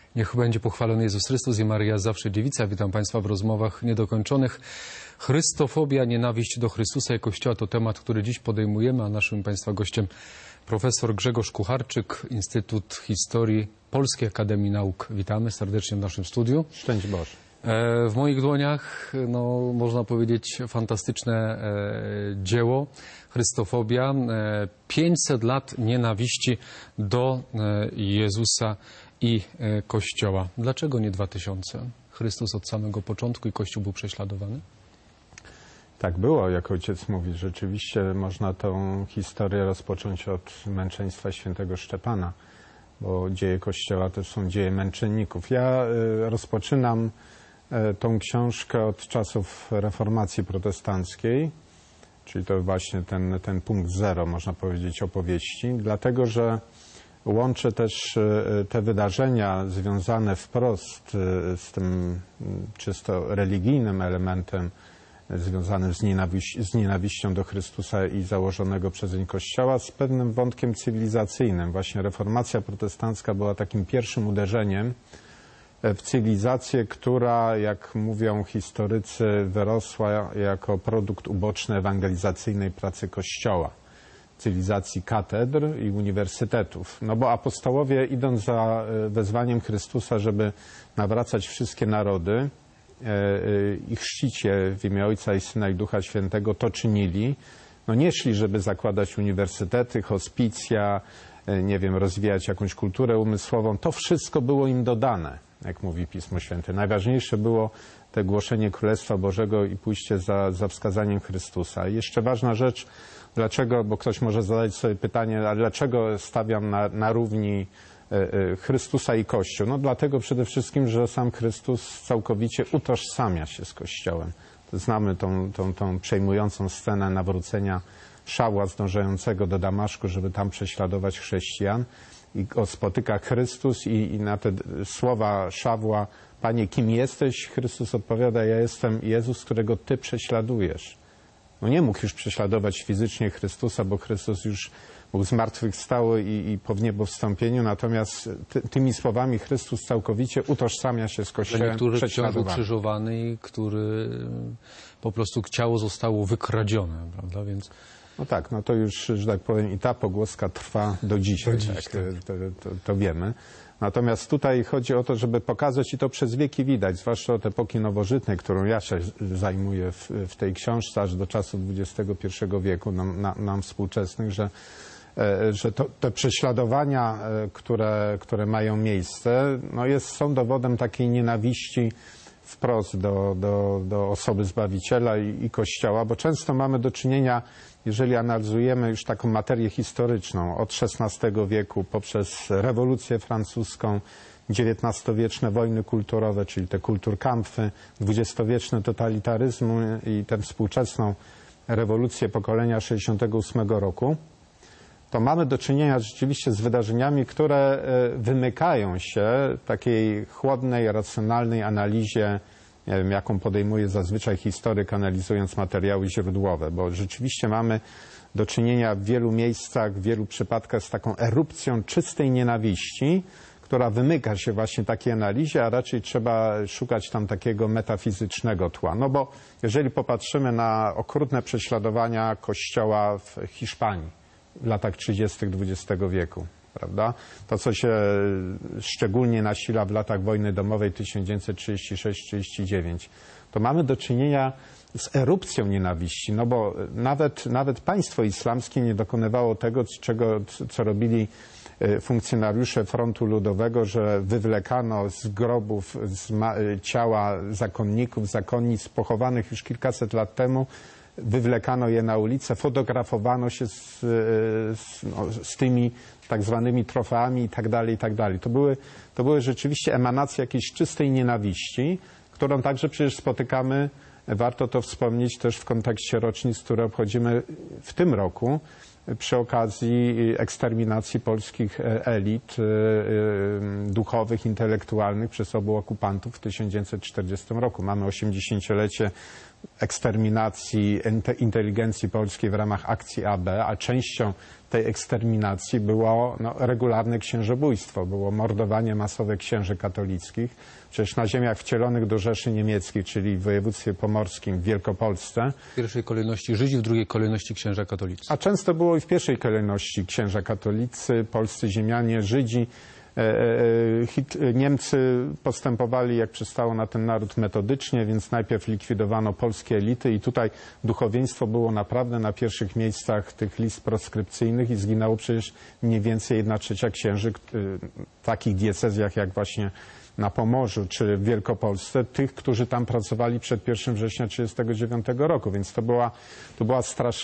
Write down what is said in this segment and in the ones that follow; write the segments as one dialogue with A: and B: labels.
A: Niech będzie pochwalony Jezus Chrystus i Maryja zawsze dziewica. Witam Państwa w rozmowach niedokończonych. Chrystofobia, nienawiść do Chrystusa i Kościoła to temat, który dziś podejmujemy, a naszym Państwa gościem profesor Grzegorz Kucharczyk, Instytut Historii Polskiej Akademii Nauk. Witamy serdecznie w naszym studiu.
B: Szczęść Boże.
A: W moich dłoniach, można powiedzieć, fantastyczne dzieło, Chrystofobia, 500 lat nienawiści do Jezusa i Kościoła. Dlaczego nie 2000? Chrystus od samego początku i Kościół był prześladowany?
B: Tak było, jak ojciec mówi. Rzeczywiście można tą historię rozpocząć od męczeństwa świętego Szczepana, bo dzieje Kościoła to są dzieje męczenników. Ja rozpoczynam tą książkę od czasów reformacji protestanckiej, czyli to właśnie ten punkt zero, można powiedzieć, opowieści, dlatego że łączę też te wydarzenia związane wprost z tym czysto religijnym elementem związanym z nienawiścią do Chrystusa i założonego przez niego Kościoła z pewnym wątkiem cywilizacyjnym. Właśnie reformacja protestancka była takim pierwszym uderzeniem w cywilizację, która, jak mówią historycy, wyrosła jako produkt uboczny ewangelizacyjnej pracy Kościoła, cywilizacji katedr i uniwersytetów. No bo apostołowie, idąc za wezwaniem Chrystusa, żeby nawracać wszystkie narody i chrzcić je w imię Ojca i Syna i Ducha Świętego, to czynili. No nie szli, żeby zakładać uniwersytety, hospicja, nie wiem, rozwijać jakąś kulturę umysłową. To wszystko było im dodane, jak mówi Pismo Święte. Najważniejsze było te głoszenie Królestwa Bożego i pójście za wskazaniem Chrystusa. I jeszcze ważna rzecz, dlaczego, bo ktoś może zadać sobie pytanie, a dlaczego stawiam na równi Chrystusa i Kościół? No dlatego przede wszystkim, że sam Chrystus całkowicie utożsamia się z Kościołem. Znamy tą przejmującą scenę nawrócenia Szawła zdążającego do Damaszku, żeby tam prześladować chrześcijan. I go spotyka Chrystus i na te słowa Szawła: Panie, kim jesteś? Chrystus odpowiada: ja jestem Jezus, którego Ty prześladujesz. No nie mógł już prześladować fizycznie Chrystusa, bo Chrystus już był zmartwychwstały i po wniebowstąpieniu, natomiast tymi słowami Chrystus całkowicie utożsamia się z Kościołem
A: prześladowany. Który ukrzyżowany i który po prostu ciało zostało wykradzione, prawda? Więc...
B: No tak, no to już, że tak powiem, i ta pogłoska trwa do dzisiaj, to wiemy. Natomiast tutaj chodzi o to, żeby pokazać, i to przez wieki widać, zwłaszcza od epoki nowożytnej, którą ja się zajmuję w tej książce, aż do czasów XXI wieku, nam współczesnych, że te prześladowania, które mają miejsce, no są dowodem takiej nienawiści wprost do osoby Zbawiciela i Kościoła, bo często mamy do czynienia, jeżeli analizujemy już taką materię historyczną od XVI wieku poprzez rewolucję francuską, XIX-wieczne wojny kulturowe, czyli te kulturkampfy, XX-wieczny totalitaryzm i tę współczesną rewolucję pokolenia 68 roku, to mamy do czynienia rzeczywiście z wydarzeniami, które wymykają się takiej chłodnej, racjonalnej analizie, nie wiem, jaką podejmuje zazwyczaj historyk, analizując materiały źródłowe, bo rzeczywiście mamy do czynienia w wielu miejscach, w wielu przypadkach z taką erupcją czystej nienawiści, która wymyka się właśnie takiej analizie, a raczej trzeba szukać tam takiego metafizycznego tła. No bo jeżeli popatrzymy na okrutne prześladowania Kościoła w Hiszpanii w latach 30. XX wieku, prawda? To, co się szczególnie nasila w latach wojny domowej 1936-39, to mamy do czynienia z erupcją nienawiści, no bo nawet państwo islamskie nie dokonywało tego, co robili funkcjonariusze Frontu Ludowego, że wywlekano z grobów ciała zakonników, zakonnic pochowanych już kilkaset lat temu, wywlekano je na ulicę, fotografowano się z tymi tak zwanymi trofeami i tak dalej, i tak dalej. To były rzeczywiście emanacje jakiejś czystej nienawiści, którą także przecież spotykamy, warto to wspomnieć też w kontekście rocznic, które obchodzimy w tym roku, przy okazji eksterminacji polskich elit duchowych, intelektualnych przez obu okupantów w 1940 roku. Mamy 80-lecie eksterminacji inteligencji polskiej w ramach akcji AB, a częścią tej eksterminacji było regularne księżobójstwo, było mordowanie masowe księży katolickich. Przecież na ziemiach wcielonych do Rzeszy Niemieckiej, czyli w województwie pomorskim, w Wielkopolsce.
A: W pierwszej kolejności Żydzi, w drugiej kolejności księża katolicy.
B: A często było i w pierwszej kolejności księża katolicy, polscy ziemianie, Żydzi. Niemcy postępowali, jak przystało na ten naród, metodycznie, więc najpierw likwidowano polskie elity i tutaj duchowieństwo było naprawdę na pierwszych miejscach tych list proskrypcyjnych i zginęło przecież mniej więcej 1/3 księży w takich diecezjach jak właśnie na Pomorzu czy w Wielkopolsce, tych, którzy tam pracowali przed 1 września 1939 roku, więc to była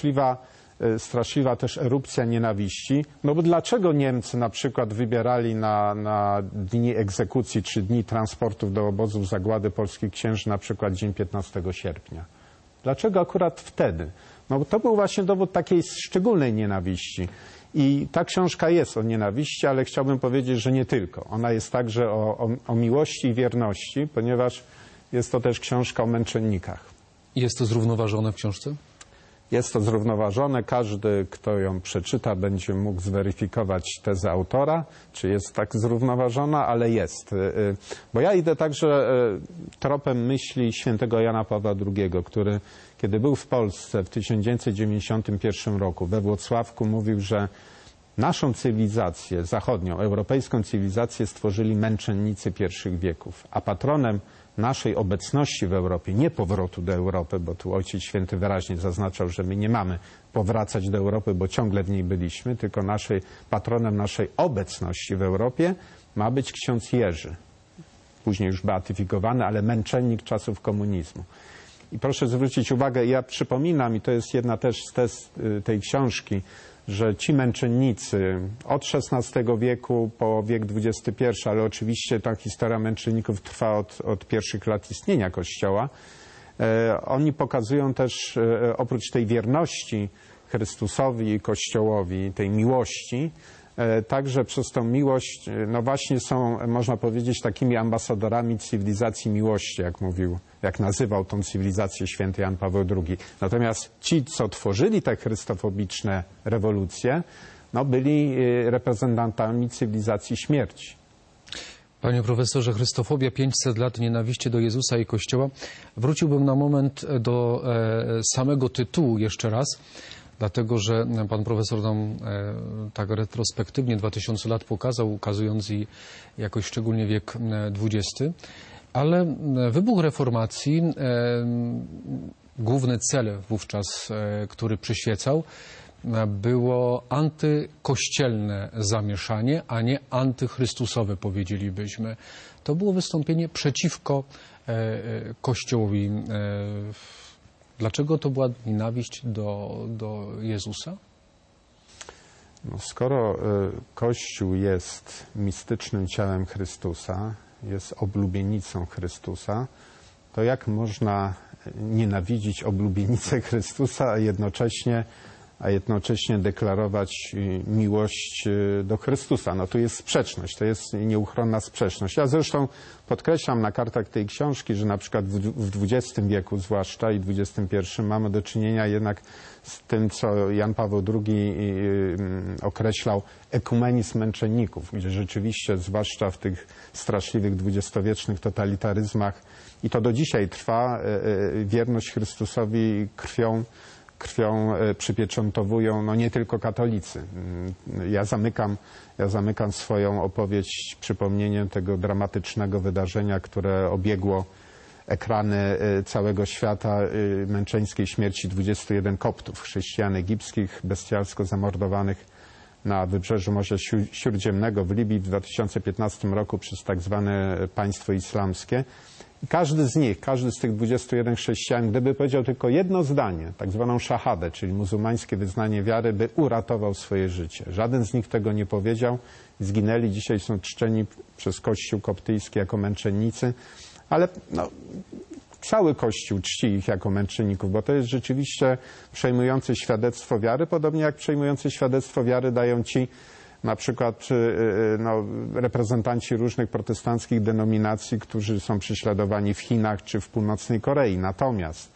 B: straszliwa też erupcja nienawiści. No bo dlaczego Niemcy na przykład wybierali na dni egzekucji czy dni transportów do obozów zagłady polskich księży na przykład dzień 15 sierpnia? Dlaczego akurat wtedy? No bo to był właśnie dowód takiej szczególnej nienawiści. I ta książka jest o nienawiści, ale chciałbym powiedzieć, że nie tylko. Ona jest także o miłości i wierności, ponieważ jest to też książka o męczennikach.
A: Jest to zrównoważone w książce?
B: Jest to zrównoważone. Każdy, kto ją przeczyta, będzie mógł zweryfikować tezę autora, czy jest tak zrównoważona, ale jest. Bo ja idę także tropem myśli świętego Jana Pawła II, który, kiedy był w Polsce w 1991 roku we Włocławku, mówił, że naszą cywilizację zachodnią, europejską cywilizację stworzyli męczennicy pierwszych wieków, a patronem naszej obecności w Europie, nie powrotu do Europy, bo tu Ojciec Święty wyraźnie zaznaczał, że my nie mamy powracać do Europy, bo ciągle w niej byliśmy, tylko patronem naszej obecności w Europie ma być ksiądz Jerzy, później już beatyfikowany, ale męczennik czasów komunizmu. I proszę zwrócić uwagę, ja przypominam, i to jest jedna też z tez tej książki, że ci męczennicy od XVI wieku po wiek XXI, ale oczywiście ta historia męczenników trwa od pierwszych lat istnienia Kościoła, oni pokazują też oprócz tej wierności Chrystusowi i Kościołowi, tej miłości, także przez tą miłość, no właśnie są, można powiedzieć, takimi ambasadorami cywilizacji miłości, jak nazywał tą cywilizację święty Jan Paweł II. Natomiast ci, co tworzyli te chrystofobiczne rewolucje, no byli reprezentantami cywilizacji śmierci.
A: Panie profesorze, Chrystofobia, 500 lat nienawiści do Jezusa i Kościoła. Wróciłbym na moment do samego tytułu jeszcze raz. Dlatego, że pan profesor nam tak retrospektywnie 2000 lat pokazał, ukazując i jakoś szczególnie wiek XX. Ale wybuch reformacji, główny cel wówczas, który przyświecał, było antykościelne zamieszanie, a nie antychrystusowe, powiedzielibyśmy. To było wystąpienie przeciwko Kościołowi. Dlaczego to była nienawiść do Jezusa?
B: No, skoro Kościół jest mistycznym ciałem Chrystusa, jest oblubienicą Chrystusa, to jak można nienawidzić oblubienicę Chrystusa, a jednocześnie deklarować miłość do Chrystusa? No tu jest sprzeczność, to jest nieuchronna sprzeczność. Ja zresztą podkreślam na kartach tej książki, że na przykład w XX wieku zwłaszcza i XXI mamy do czynienia jednak z tym, co Jan Paweł II określał ekumenizm męczenników, gdzie rzeczywiście, zwłaszcza w tych straszliwych dwudziestowiecznych totalitaryzmach, i to do dzisiaj trwa, wierność Chrystusowi krwią przypieczętowują no nie tylko katolicy. Ja zamykam swoją opowieść przypomnieniem tego dramatycznego wydarzenia, które obiegło ekrany całego świata, męczeńskiej śmierci 21 koptów, chrześcijan egipskich, bestialsko zamordowanych na wybrzeżu Morza Śródziemnego w Libii w 2015 roku przez tak zwane państwo islamskie. Każdy z tych 21 chrześcijan, gdyby powiedział tylko jedno zdanie, tak zwaną szahadę, czyli muzułmańskie wyznanie wiary, by uratował swoje życie. Żaden z nich tego nie powiedział. Zginęli, dzisiaj są czczeni przez Kościół koptyjski jako męczennicy, ale no, cały Kościół czci ich jako męczenników, bo to jest rzeczywiście przejmujące świadectwo wiary, podobnie jak przejmujące świadectwo wiary dają ci na przykład reprezentanci różnych protestanckich denominacji, którzy są prześladowani w Chinach czy w północnej Korei. Natomiast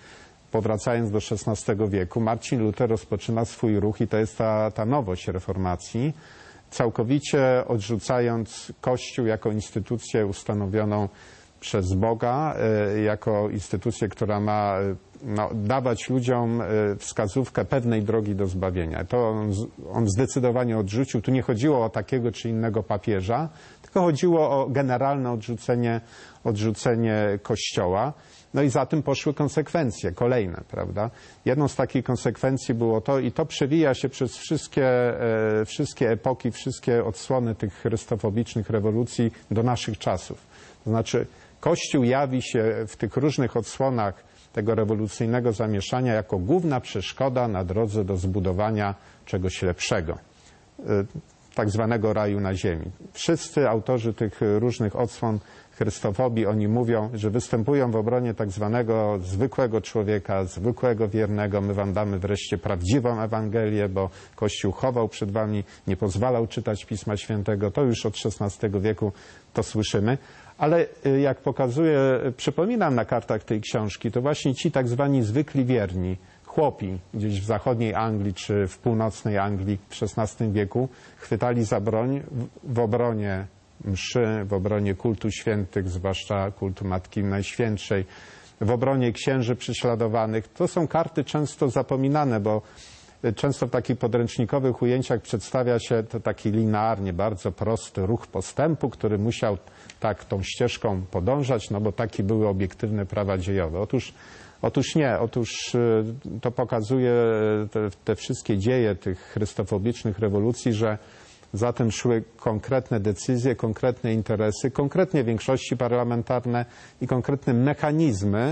B: powracając do XVI wieku, Marcin Luter rozpoczyna swój ruch i to jest ta nowość reformacji, całkowicie odrzucając Kościół jako instytucję ustanowioną przez Boga, jako instytucję, która ma dawać ludziom wskazówkę pewnej drogi do zbawienia. To on zdecydowanie odrzucił. Tu nie chodziło o takiego czy innego papieża, tylko chodziło o generalne odrzucenie Kościoła. No i za tym poszły konsekwencje kolejne, prawda? Jedną z takich konsekwencji było to, i to przewija się przez wszystkie epoki, wszystkie odsłony tych chrystofobicznych rewolucji do naszych czasów. To znaczy Kościół jawi się w tych różnych odsłonach tego rewolucyjnego zamieszania jako główna przeszkoda na drodze do zbudowania czegoś lepszego, tak zwanego raju na ziemi. Wszyscy autorzy tych różnych odsłon chrystofobii, oni mówią, że występują w obronie tak zwanego zwykłego człowieka, zwykłego wiernego. My wam damy wreszcie prawdziwą Ewangelię, bo Kościół chował przed wami, nie pozwalał czytać Pisma Świętego. To już od XVI wieku to słyszymy. Ale jak pokazuję, przypominam na kartach tej książki, to właśnie ci tak zwani zwykli wierni, chłopi gdzieś w zachodniej Anglii czy w północnej Anglii w XVI wieku chwytali za broń w obronie mszy, w obronie kultu świętych, zwłaszcza kultu Matki Najświętszej, w obronie księży prześladowanych. To są karty często zapominane, bo często w takich podręcznikowych ujęciach przedstawia się to taki linearnie, bardzo prosty ruch postępu, który musiał tak tą ścieżką podążać, no bo takie były obiektywne prawa dziejowe. Otóż nie, to pokazuje te wszystkie dzieje tych chrystofobicznych rewolucji, że za tym szły konkretne decyzje, konkretne interesy, konkretnie większości parlamentarne i konkretne mechanizmy,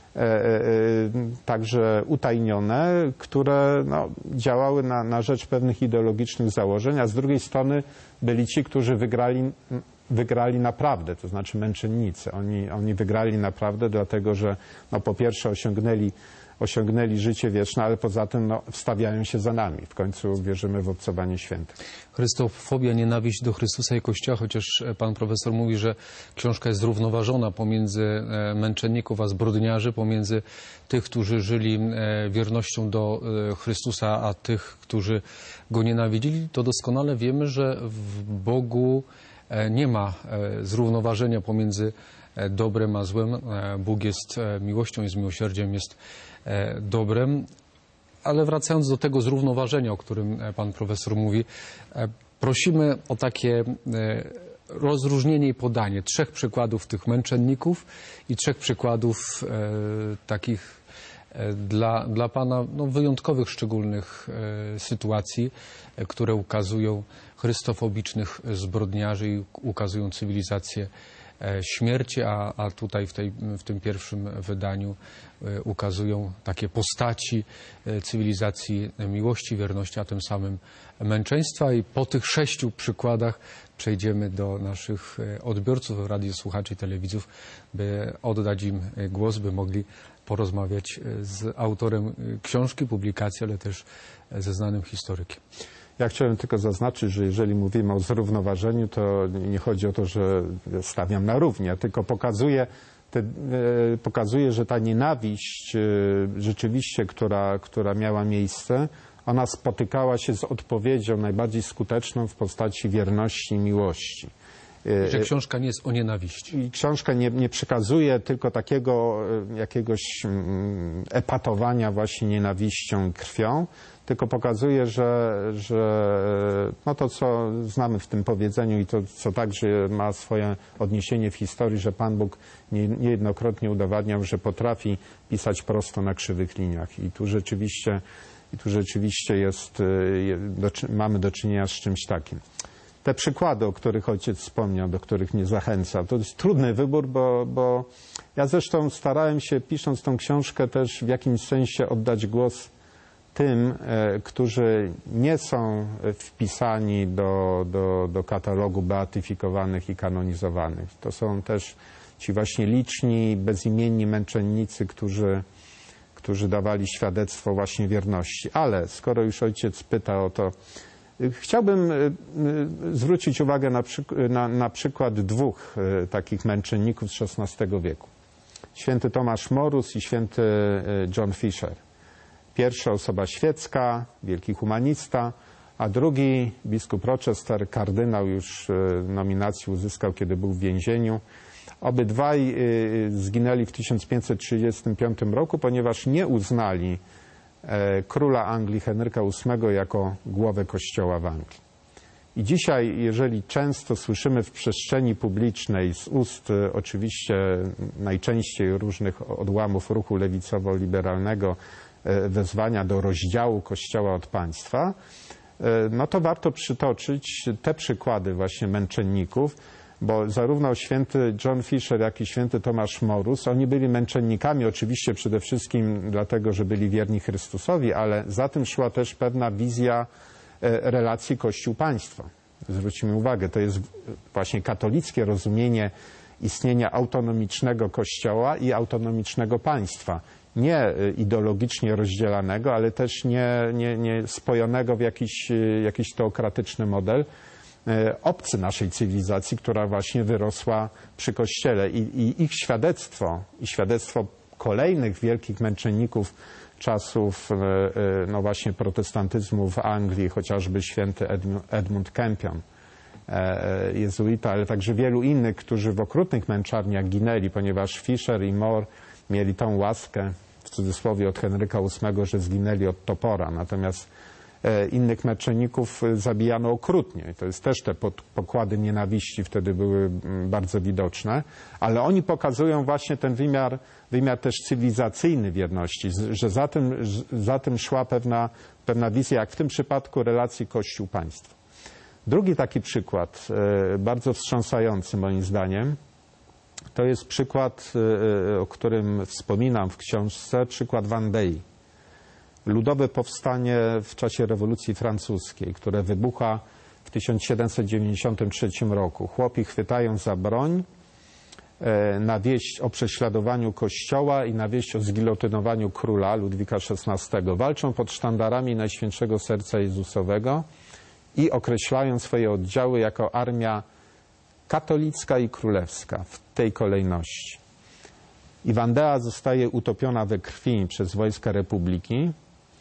B: także utajnione, które działały na rzecz pewnych ideologicznych założeń, a z drugiej strony byli ci, którzy wygrali naprawdę, to znaczy męczennicy. Oni wygrali naprawdę, dlatego że po pierwsze osiągnęli życie wieczne, ale poza tym wstawiają się za nami. W końcu wierzymy w obcowanie świętych.
A: Chrystofobia, nienawiść do Chrystusa i Kościoła, chociaż pan profesor mówi, że książka jest zrównoważona pomiędzy męczenników a zbrodniarzy, pomiędzy tych, którzy żyli wiernością do Chrystusa, a tych, którzy Go nienawidzili, to doskonale wiemy, że w Bogu nie ma zrównoważenia pomiędzy dobrem a złem. Bóg jest miłością, jest miłosierdziem, jest dobrem. Ale wracając do tego zrównoważenia, o którym pan profesor mówi, prosimy o takie rozróżnienie i podanie 3 przykładów tych męczenników i 3 przykładów takich dla pana wyjątkowych, szczególnych sytuacji, które ukazują chrystofobicznych zbrodniarzy i ukazują cywilizację śmierci, a tutaj w tym pierwszym wydaniu ukazują takie postaci cywilizacji miłości, wierności, a tym samym męczeństwa. I po tych 6 przykładach przejdziemy do naszych odbiorców, radiosłuchaczy i telewidzów, by oddać im głos, by mogli porozmawiać z autorem książki, publikacji, ale też ze znanym historykiem.
B: Ja chciałem tylko zaznaczyć, że jeżeli mówimy o zrównoważeniu, to nie chodzi o to, że stawiam na równi, tylko pokazuje, że ta nienawiść rzeczywiście, która miała miejsce, ona spotykała się z odpowiedzią najbardziej skuteczną w postaci wierności i miłości.
A: Że książka nie jest o nienawiści.
B: I książka nie przekazuje tylko takiego jakiegoś epatowania właśnie nienawiścią, krwią, tylko pokazuje, że to, co znamy w tym powiedzeniu i to, co także ma swoje odniesienie w historii, że Pan Bóg niejednokrotnie udowadniał, że potrafi pisać prosto na krzywych liniach. I tu rzeczywiście mamy do czynienia z czymś takim. Te przykłady, o których ojciec wspomniał, do których mnie zachęca, to jest trudny wybór, bo ja zresztą starałem się, pisząc tą książkę, też w jakimś sensie oddać głos tym, którzy nie są wpisani do katalogu beatyfikowanych i kanonizowanych. To są też ci właśnie liczni, bezimienni męczennicy, którzy dawali świadectwo właśnie wierności. Ale skoro już ojciec pyta o to, chciałbym zwrócić uwagę na przykład 2 takich męczenników z XVI wieku. święty Tomasz Morus i święty John Fisher. Pierwsza osoba świecka, wielki humanista, a drugi biskup Rochester, kardynał, już nominację uzyskał, kiedy był w więzieniu. Obydwaj zginęli w 1535 roku, ponieważ nie uznali króla Anglii Henryka VIII jako głowę kościoła w Anglii. I dzisiaj, jeżeli często słyszymy w przestrzeni publicznej z ust oczywiście najczęściej różnych odłamów ruchu lewicowo-liberalnego wezwania do rozdziału Kościoła od państwa, no to warto przytoczyć te przykłady właśnie męczenników, bo zarówno święty John Fisher, jak i święty Tomasz Morus, oni byli męczennikami oczywiście przede wszystkim dlatego, że byli wierni Chrystusowi, ale za tym szła też pewna wizja relacji Kościół-państwo. Zwróćmy uwagę, to jest właśnie katolickie rozumienie istnienia autonomicznego Kościoła i autonomicznego państwa. Nie ideologicznie rozdzielanego, ale też nie spojonego w jakiś teokratyczny model, obcy naszej cywilizacji, która właśnie wyrosła przy Kościele. I ich świadectwo, i świadectwo kolejnych wielkich męczenników czasów no właśnie protestantyzmu w Anglii, chociażby święty Edmund Campion, jezuita, ale także wielu innych, którzy w okrutnych męczarniach ginęli, ponieważ Fisher i More mieli tą łaskę, w cudzysłowie, od Henryka VIII, że zginęli od topora. Natomiast innych męczenników zabijano okrutnie. I to jest też te pokłady nienawiści wtedy były bardzo widoczne, ale oni pokazują właśnie ten wymiar też cywilizacyjny wierności, że za tym szła pewna wizja, jak w tym przypadku relacji Kościół-państwo. Drugi taki przykład, bardzo wstrząsający moim zdaniem, to jest przykład, o którym wspominam w książce, przykład Vendée. Ludowe powstanie w czasie rewolucji francuskiej, które wybucha w 1793 roku. Chłopi chwytają za broń na wieść o prześladowaniu Kościoła i na wieść o zgilotynowaniu króla Ludwika XVI. Walczą pod sztandarami Najświętszego Serca Jezusowego i określają swoje oddziały jako armia katolicka i królewska w tej kolejności. I Vendée zostaje utopiona we krwi przez wojska Republiki.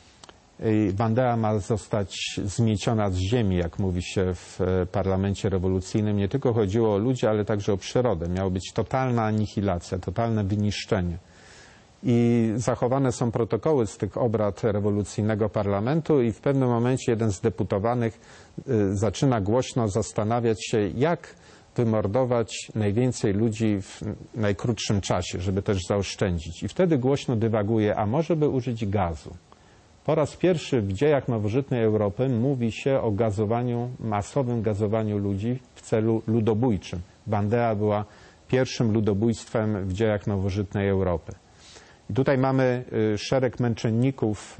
B: Vendée ma zostać zmieciona z ziemi, jak mówi się w parlamencie rewolucyjnym. Nie tylko chodziło o ludzi, ale także o przyrodę. Miała być totalna anihilacja, totalne wyniszczenie. I zachowane są protokoły z tych obrad rewolucyjnego parlamentu i w pewnym momencie jeden z deputowanych zaczyna głośno zastanawiać się, jak wymordować najwięcej ludzi w najkrótszym czasie, żeby też zaoszczędzić. I wtedy głośno dywaguje, a może by użyć gazu. Po raz pierwszy w dziejach nowożytnej Europy mówi się o gazowaniu, masowym gazowaniu ludzi w celu ludobójczym. Vendée była pierwszym ludobójstwem w dziejach nowożytnej Europy. I tutaj mamy szereg męczenników,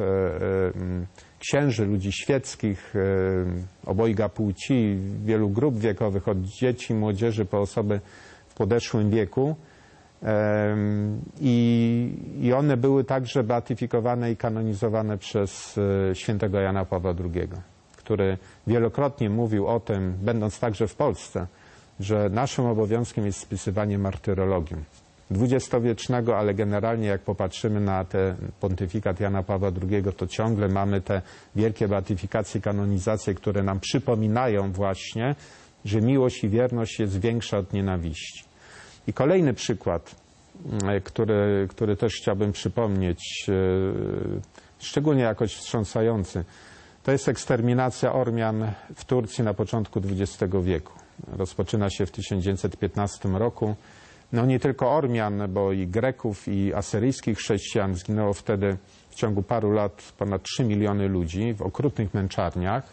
B: księży, ludzi świeckich, obojga płci, wielu grup wiekowych, od dzieci, młodzieży po osoby w podeszłym wieku. I one były także beatyfikowane i kanonizowane przez świętego Jana Pawła II, który wielokrotnie mówił o tym, będąc także w Polsce, że naszym obowiązkiem jest spisywanie martyrologium dwudziestowiecznego, ale generalnie jak popatrzymy na ten pontyfikat Jana Pawła II, to ciągle mamy te wielkie beatyfikacje, kanonizacje, które nam przypominają właśnie, że miłość i wierność jest większa od nienawiści. I kolejny przykład, który też chciałbym przypomnieć, szczególnie jakoś wstrząsający, to jest eksterminacja Ormian w Turcji na początku XX wieku. Rozpoczyna się w 1915 roku. No nie tylko Ormian, bo i Greków, i asyryjskich chrześcijan zginęło wtedy w ciągu paru lat ponad 3 miliony ludzi w okrutnych męczarniach.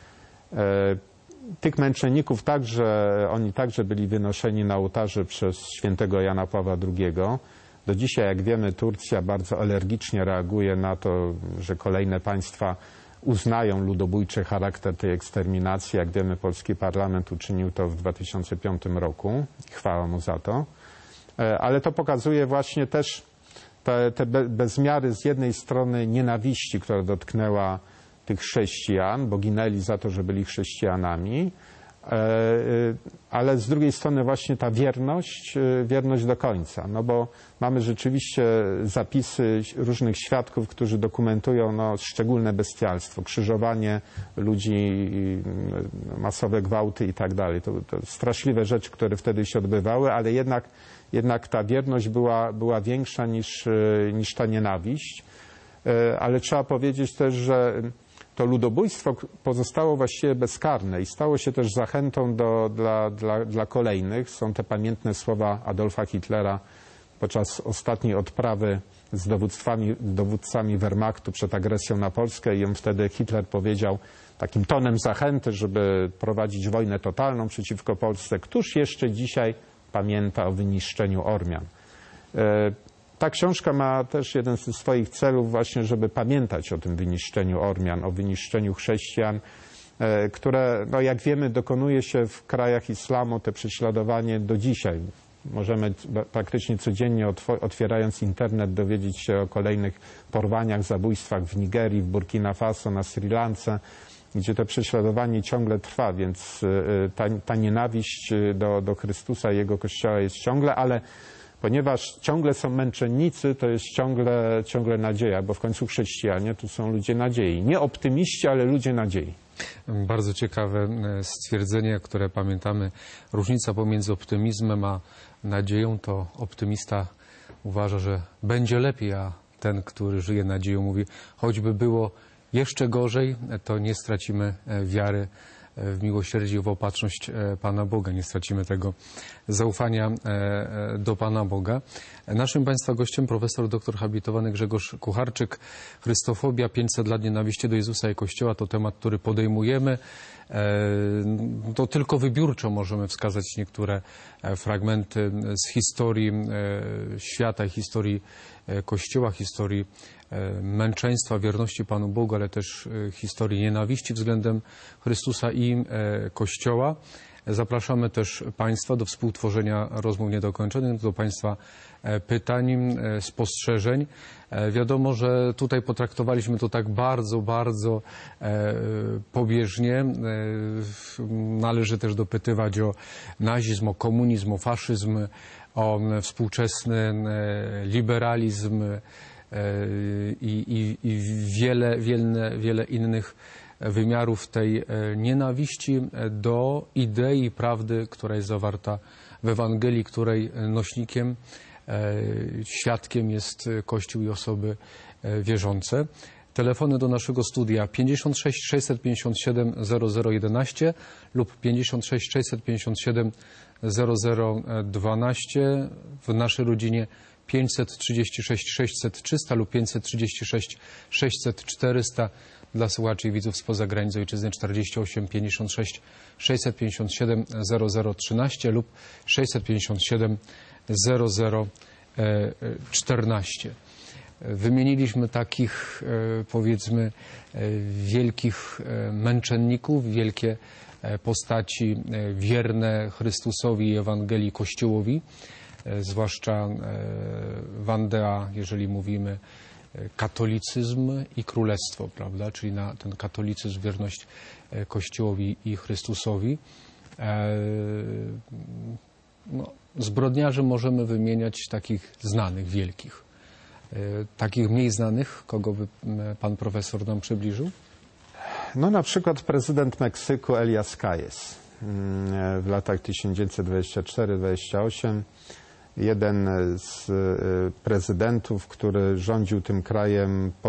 B: Tych męczenników oni także byli wynoszeni na ołtarze przez świętego Jana Pawła II. Do dzisiaj, jak wiemy, Turcja bardzo alergicznie reaguje na to, że kolejne państwa uznają ludobójczy charakter tej eksterminacji. Jak wiemy, polski parlament uczynił to w 2005 roku. Chwała mu za to. Ale to pokazuje właśnie też te bezmiary z jednej strony nienawiści, która dotknęła tych chrześcijan, bo ginęli za to, że byli chrześcijanami, ale z drugiej strony właśnie ta wierność do końca, no bo mamy rzeczywiście zapisy różnych świadków, którzy dokumentują szczególne bestialstwo, krzyżowanie ludzi, masowe gwałty i tak dalej. To straszliwe rzeczy, które wtedy się odbywały, ale jednak ta wierność była większa niż ta nienawiść. Ale trzeba powiedzieć też, że to ludobójstwo pozostało właściwie bezkarne i stało się też zachętą dla kolejnych. Są te pamiętne słowa Adolfa Hitlera podczas ostatniej odprawy z dowódcami Wehrmachtu przed agresją na Polskę i on wtedy Hitler powiedział takim tonem zachęty, żeby prowadzić wojnę totalną przeciwko Polsce. Któż jeszcze dzisiaj pamięta o wyniszczeniu Ormian? Ta książka ma też jeden ze swoich celów właśnie, żeby pamiętać o tym wyniszczeniu Ormian, o wyniszczeniu chrześcijan, które, jak wiemy, dokonuje się w krajach islamu, te prześladowanie do dzisiaj. Możemy praktycznie codziennie, otwierając internet, dowiedzieć się o kolejnych porwaniach, zabójstwach w Nigerii, w Burkina Faso, na Sri Lance, gdzie to prześladowanie ciągle trwa, więc ta nienawiść do Chrystusa i Jego Kościoła jest ciągle, ale ponieważ ciągle są męczennicy, to jest ciągle nadzieja, bo w końcu chrześcijanie to są ludzie nadziei. Nie optymiści, ale ludzie nadziei.
A: Bardzo ciekawe stwierdzenie, które pamiętamy. Różnica pomiędzy optymizmem a nadzieją, to optymista uważa, że będzie lepiej, a ten, który żyje nadzieją, mówi, choćby było jeszcze gorzej, to nie stracimy wiary w miłosierdzie i w opatrzność Pana Boga. Nie stracimy tego zaufania do Pana Boga. Naszym Państwa gościem profesor dr habilitowany Grzegorz Kucharczyk. Chrystofobia, 500 lat nienawiści do Jezusa i Kościoła to temat, który podejmujemy. To tylko wybiórczo możemy wskazać niektóre fragmenty z historii świata i historii Kościoła, historii męczeństwa, wierności Panu Bogu, ale też historii nienawiści względem Chrystusa i Kościoła. Zapraszamy też Państwa do współtworzenia rozmów niedokończonych, do Państwa pytań, spostrzeżeń. Wiadomo, że tutaj potraktowaliśmy to tak bardzo, bardzo pobieżnie. Należy też dopytywać o nazizm, o komunizm, o faszyzm, o współczesny liberalizm i wiele innych wymiarów tej nienawiści do idei prawdy, która jest zawarta w Ewangelii, której nośnikiem, świadkiem jest Kościół i osoby wierzące. Telefony do naszego studia 56 657 0011 lub 56 657 0012. W naszej rodzinie 536 600 300 lub 536 600 400. Dla słuchaczy i widzów spoza granic ojczyzny 48 56 657 0013 lub 657 0014. Wymieniliśmy takich, powiedzmy, wielkich męczenników, wielkie postaci wierne Chrystusowi i Ewangelii Kościołowi, zwłaszcza Wandea, jeżeli mówimy katolicyzm i królestwo, prawda, czyli na ten katolicyzm, wierność Kościołowi i Chrystusowi. Zbrodniarzy możemy wymieniać takich znanych, wielkich. Takich mniej znanych, kogo by pan profesor nam przybliżył?
B: Na przykład prezydent Meksyku Elias Calles w latach 1924-28. Jeden z prezydentów, który rządził tym krajem po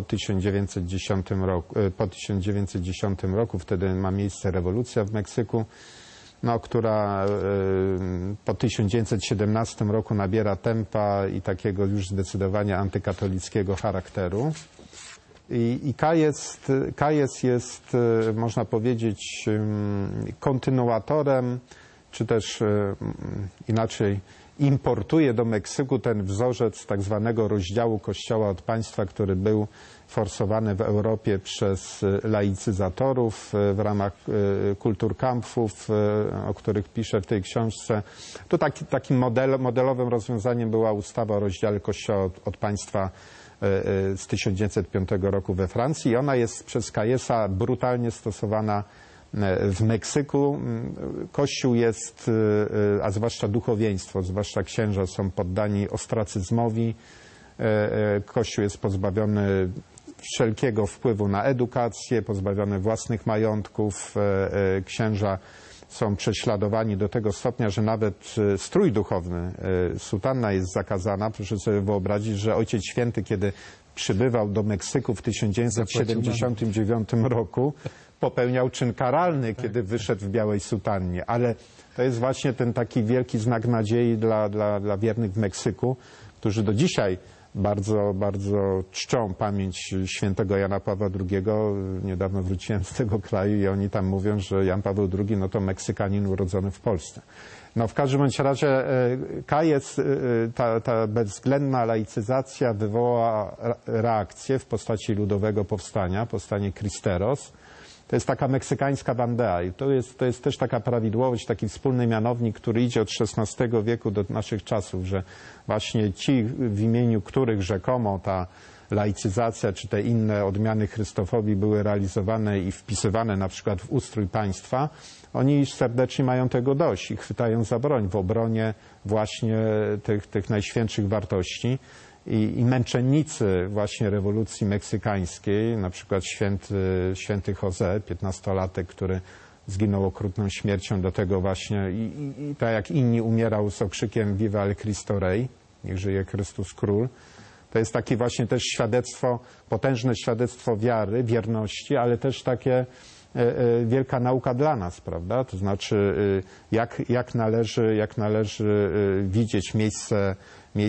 B: 1910 roku, wtedy ma miejsce rewolucja w Meksyku, która po 1917 roku nabiera tempa i takiego już zdecydowanie antykatolickiego charakteru. I Calles jest, można powiedzieć, kontynuatorem, czy też inaczej, importuje do Meksyku ten wzorzec tak zwanego rozdziału Kościoła od państwa, który był forsowany w Europie przez laicyzatorów w ramach kulturkampfów, o których piszę w tej książce. To takim modelowym rozwiązaniem była ustawa o rozdziale Kościoła od państwa z 1905 roku we Francji i ona jest przez Callesa brutalnie stosowana W Meksyku Kościół jest, a zwłaszcza duchowieństwo, zwłaszcza księża są poddani ostracyzmowi. Kościół jest pozbawiony wszelkiego wpływu na edukację, pozbawiony własnych majątków. Księża są prześladowani do tego stopnia, że nawet strój duchowny, sutanna jest zakazana. Proszę sobie wyobrazić, że Ojciec Święty, kiedy przybywał do Meksyku w 1979 roku, popełniał czyn karalny, kiedy wyszedł w białej sutannie. Ale to jest właśnie ten taki wielki znak nadziei dla wiernych w Meksyku, którzy do dzisiaj bardzo, bardzo czczą pamięć świętego Jana Pawła II. Niedawno wróciłem z tego kraju i oni tam mówią, że Jan Paweł II no to Meksykanin urodzony w Polsce. No w każdym bądź razie ta bezwzględna laicyzacja wywołała reakcję w postaci ludowego powstania, powstanie Cristeros. To jest taka meksykańska bandera i to jest też taka prawidłowość, taki wspólny mianownik, który idzie od XVI wieku do naszych czasów, że właśnie ci, w imieniu których rzekomo ta laicyzacja czy te inne odmiany chrystofobii były realizowane i wpisywane na przykład w ustrój państwa, oni serdecznie mają tego dość i chwytają za broń w obronie właśnie tych najświętszych wartości. I męczennicy właśnie rewolucji meksykańskiej, na przykład święty José, 15-latek, który zginął okrutną śmiercią, do tego właśnie i tak jak inni umierał z okrzykiem Viva el Cristo Rey, niech żyje Chrystus Król. To jest takie właśnie też świadectwo, potężne świadectwo wiary, wierności, ale też takie wielka nauka dla nas, prawda? To znaczy jak należy widzieć miejsce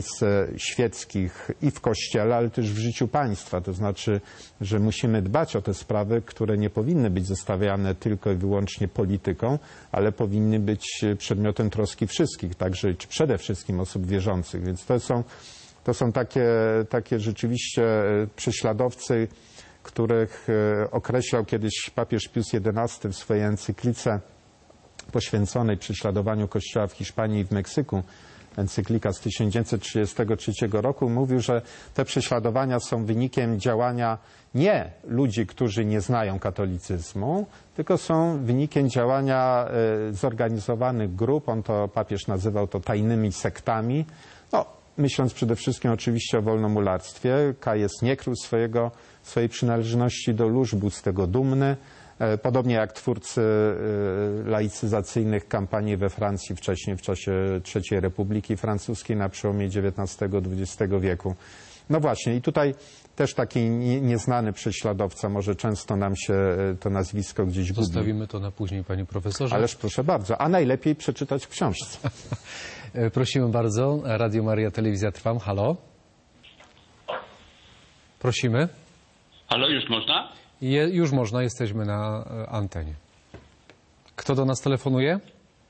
B: świeckich i w Kościele, ale też w życiu państwa. To znaczy, że musimy dbać o te sprawy, które nie powinny być zostawiane tylko i wyłącznie polityką, ale powinny być przedmiotem troski wszystkich, także czy przede wszystkim osób wierzących. Więc to są takie rzeczywiście prześladowcy, których określał kiedyś papież Pius XI w swojej encyklice poświęconej prześladowaniu Kościoła w Hiszpanii i w Meksyku. Encyklika z 1933 roku mówił, że te prześladowania są wynikiem działania nie ludzi, którzy nie znają katolicyzmu, tylko są wynikiem działania zorganizowanych grup. Papież nazywał to tajnymi sektami. No, myśląc przede wszystkim oczywiście o wolnomularstwie. Kajes nie krył swojej przynależności do lóż, był z tego dumny. Podobnie jak twórcy laicyzacyjnych kampanii we Francji wcześniej, w czasie III Republiki Francuskiej na przełomie XIX-XX wieku. No właśnie i tutaj też taki nieznany prześladowca, może często nam się to nazwisko gdzieś gubi.
A: Zostawimy to na później, panie profesorze.
B: Ależ proszę bardzo, a najlepiej przeczytać w książce.
A: Prosimy bardzo, Radio Maria, Telewizja Trwam, halo. Prosimy.
C: Halo, już można?
A: Już można, jesteśmy na antenie. Kto do nas telefonuje?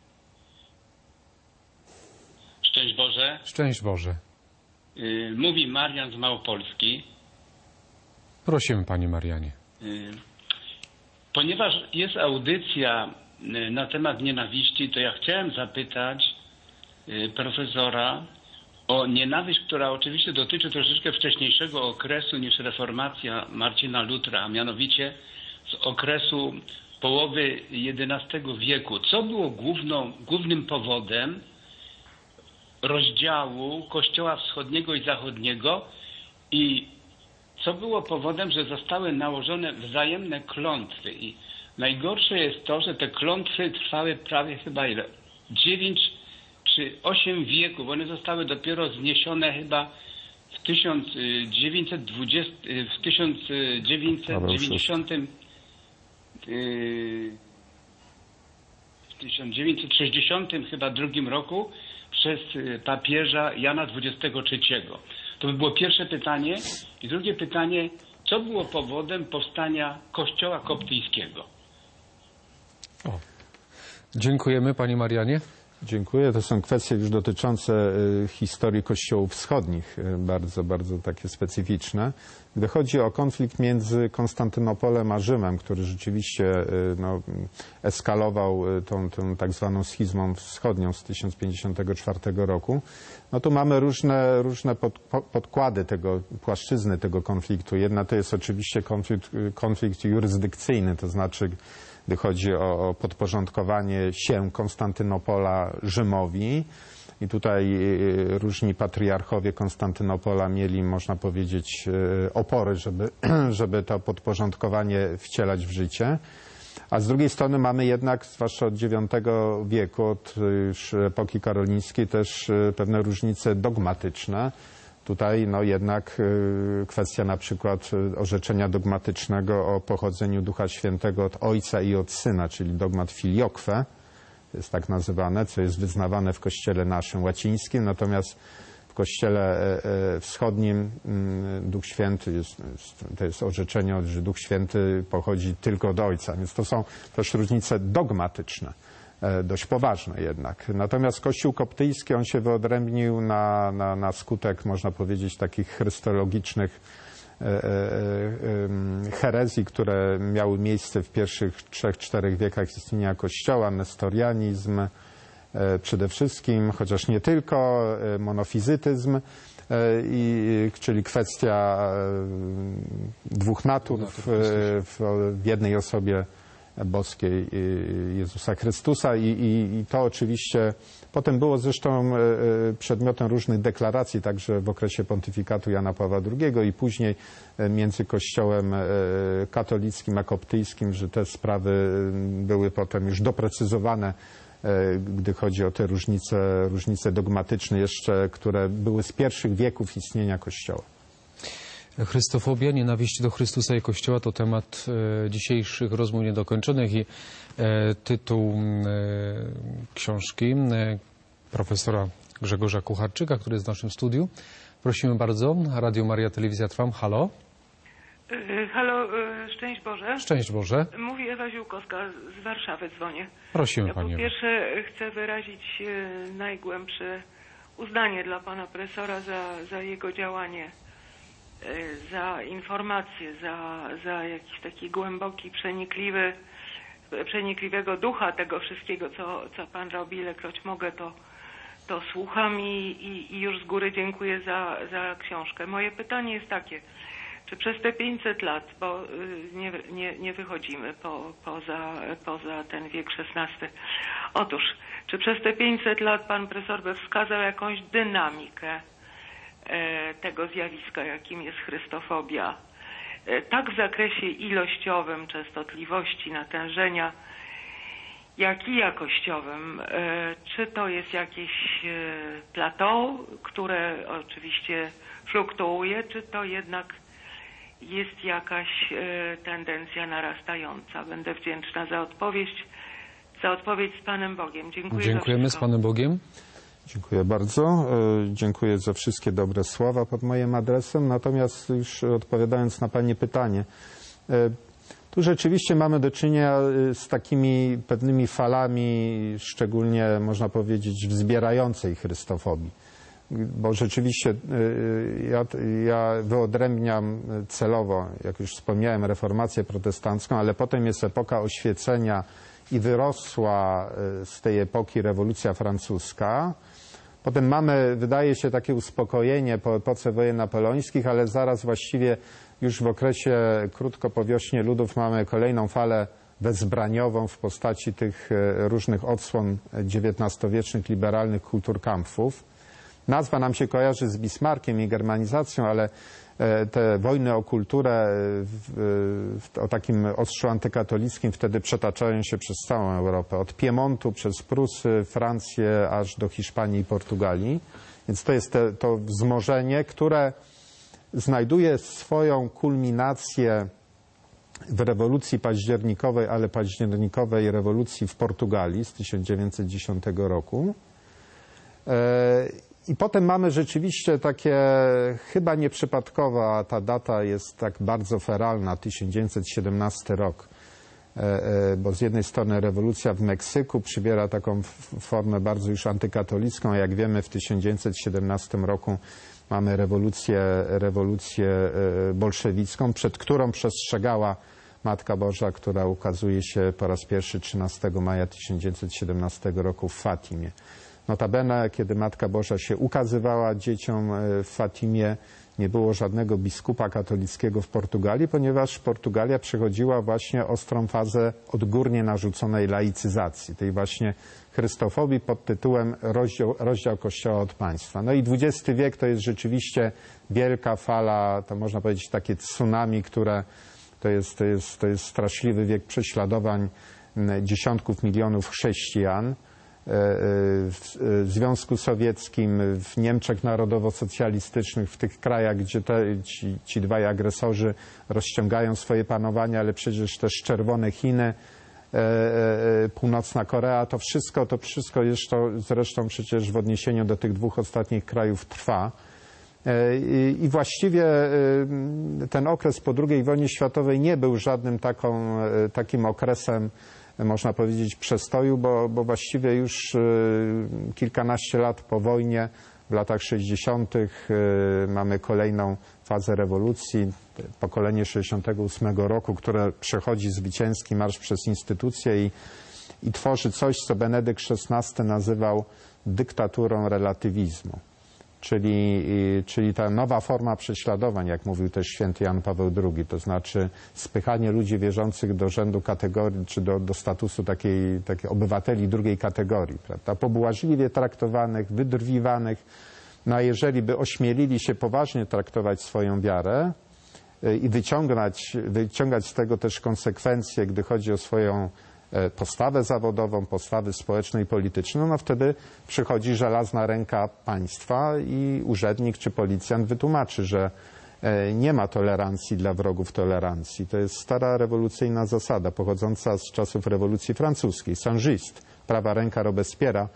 C: Szczęść Boże.
A: Szczęść Boże.
C: Mówi Marian z Małopolski.
A: Prosimy, panie Marianie.
C: Ponieważ jest audycja na temat nienawiści, to ja chciałem zapytać profesora o nienawiść, która oczywiście dotyczy troszeczkę wcześniejszego okresu niż reformacja Marcina Lutra, a mianowicie z okresu połowy XI wieku. Co było głównym powodem rozdziału Kościoła Wschodniego i Zachodniego i co było powodem, że zostały nałożone wzajemne klątwy. I najgorsze jest to, że te klątwy trwały prawie chyba 9 czy 8 wieków. One zostały dopiero zniesione chyba w 1960 chyba drugim roku przez papieża Jana XXIII. To by było pierwsze pytanie. I drugie pytanie, co było powodem powstania Kościoła koptyjskiego?
A: Dziękujemy, panie Marianie.
B: Dziękuję. To są kwestie już dotyczące historii kościołów wschodnich, bardzo, bardzo takie specyficzne. Gdy chodzi o konflikt między Konstantynopolem a Rzymem, który rzeczywiście eskalował tą tak zwaną schizmą wschodnią z 1054 roku, no tu mamy różne podkłady płaszczyzny tego konfliktu. Jedna to jest oczywiście konflikt jurysdykcyjny, to znaczy gdy chodzi o podporządkowanie się Konstantynopola Rzymowi. I tutaj różni patriarchowie Konstantynopola mieli, można powiedzieć, opory, żeby to podporządkowanie wcielać w życie. A z drugiej strony mamy jednak, zwłaszcza od IX wieku, od już epoki karolińskiej, też pewne różnice dogmatyczne. Tutaj no jednak kwestia na przykład orzeczenia dogmatycznego o pochodzeniu Ducha Świętego od Ojca i od Syna, czyli dogmat filioque, to jest tak nazywane, co jest wyznawane w kościele naszym łacińskim, natomiast w kościele wschodnim Duch Święty to jest orzeczenie, że Duch Święty pochodzi tylko od Ojca, więc to są też różnice dogmatyczne, dość poważne jednak. Natomiast Kościół koptyjski, on się wyodrębnił na skutek, można powiedzieć, takich chrystologicznych herezji, które miały miejsce w pierwszych 3-4 wiekach istnienia Kościoła, nestorianizm przede wszystkim, chociaż nie tylko, monofizytyzm, czyli kwestia dwóch natur w jednej osobie boskiej Jezusa Chrystusa i to oczywiście potem było zresztą przedmiotem różnych deklaracji, także w okresie pontyfikatu Jana Pawła II i później między Kościołem katolickim a koptyjskim, że te sprawy były potem już doprecyzowane, gdy chodzi o te różnice dogmatyczne jeszcze, które były z pierwszych wieków istnienia Kościoła.
A: Chrystofobia, nienawiść do Chrystusa i Kościoła to temat dzisiejszych rozmów niedokończonych i tytuł książki profesora Grzegorza Kucharczyka, który jest w naszym studiu. Prosimy bardzo. Radio Maria, Telewizja Trwam. Halo.
D: Halo, szczęść Boże.
A: Szczęść Boże.
D: Mówi Ewa Ziółkowska, z Warszawy dzwonię.
A: Prosimy
D: ja
A: Pani.
D: Po pierwsze chcę wyrazić najgłębsze uznanie dla Pana Profesora za jego działanie, za informacje, za jakiś taki głęboki, przenikliwego ducha tego wszystkiego, co Pan robi. Ilekroć mogę, to słucham i już z góry dziękuję za książkę. Moje pytanie jest takie, czy przez te 500 lat, bo nie wychodzimy poza ten wiek XVI, otóż, czy przez te 500 lat Pan Profesor by wskazał jakąś dynamikę tego zjawiska, jakim jest chrystofobia, tak w zakresie ilościowym, częstotliwości, natężenia, jak i jakościowym? Czy to jest jakieś plateau, które oczywiście fluktuuje, czy to jednak jest jakaś tendencja narastająca? Będę wdzięczna za odpowiedź z Panem Bogiem. Dziękuję.
A: Dziękujemy, z Panem Bogiem.
B: Dziękuję bardzo. Dziękuję za wszystkie dobre słowa pod moim adresem. Natomiast już odpowiadając na Pani pytanie, tu rzeczywiście mamy do czynienia z takimi pewnymi falami, szczególnie można powiedzieć wzbierającej chrystofobii. Bo rzeczywiście ja wyodrębniam celowo, jak już wspomniałem, reformację protestancką, ale potem jest epoka oświecenia i wyrosła z tej epoki rewolucja francuska. Potem mamy, wydaje się, takie uspokojenie po epoce wojen napoleońskich, ale zaraz właściwie już w okresie krótko po wiośnie ludów mamy kolejną falę wezbraniową w postaci tych różnych odsłon XIX-wiecznych liberalnych kulturkampfów. Nazwa nam się kojarzy z Bismarckiem i germanizacją, ale te wojny o kulturę o takim ostrzu antykatolickim wtedy przetaczają się przez całą Europę. Od Piemontu przez Prusy, Francję, aż do Hiszpanii i Portugalii. Więc to jest to wzmożenie, które znajduje swoją kulminację w rewolucji październikowej, ale październikowej rewolucji w Portugalii z 1910 roku. I potem mamy rzeczywiście takie, chyba nieprzypadkowo, a ta data jest tak bardzo feralna, 1917 rok, bo z jednej strony rewolucja w Meksyku przybiera taką formę bardzo już antykatolicką, a jak wiemy w 1917 roku mamy rewolucję bolszewicką, przed którą przestrzegała Matka Boża, która ukazuje się po raz pierwszy 13 maja 1917 roku w Fatimie. Notabene, kiedy Matka Boża się ukazywała dzieciom w Fatimie, nie było żadnego biskupa katolickiego w Portugalii, ponieważ Portugalia przechodziła właśnie ostrą fazę odgórnie narzuconej laicyzacji, tej właśnie chrystofobii pod tytułem rozdział Kościoła od państwa. No i XX wiek to jest rzeczywiście wielka fala, to można powiedzieć takie tsunami, które to jest straszliwy wiek prześladowań dziesiątków milionów chrześcijan. W Związku Sowieckim, w Niemczech narodowo-socjalistycznych, w tych krajach, gdzie ci dwaj agresorzy rozciągają swoje panowanie, ale przecież też czerwone Chiny, Północna Korea, to wszystko jeszcze zresztą przecież w odniesieniu do tych dwóch ostatnich krajów trwa. I właściwie ten okres po II wojnie światowej nie był żadnym takim okresem, można powiedzieć, przestoju, bo właściwie już kilkanaście lat po wojnie, w latach 60. mamy kolejną fazę rewolucji, pokolenie 68 roku, które przechodzi zwycięski marsz przez instytucje i tworzy coś, co Benedykt XVI nazywał dyktaturą relatywizmu. Czyli ta nowa forma prześladowań, jak mówił też święty Jan Paweł II, to znaczy spychanie ludzi wierzących do rzędu kategorii, czy do statusu takiej obywateli drugiej kategorii, prawda? Pobłażliwie traktowanych, wydrwiwanych. No a jeżeli by ośmielili się poważnie traktować swoją wiarę i wyciągać z tego też konsekwencje, gdy chodzi o swoją postawę zawodową, postawę społeczną i polityczną, no wtedy przychodzi żelazna ręka państwa i urzędnik czy policjant wytłumaczy, że nie ma tolerancji dla wrogów tolerancji. To jest stara rewolucyjna zasada pochodząca z czasów rewolucji francuskiej. Saint-Just, prawa ręka Robespierre'a,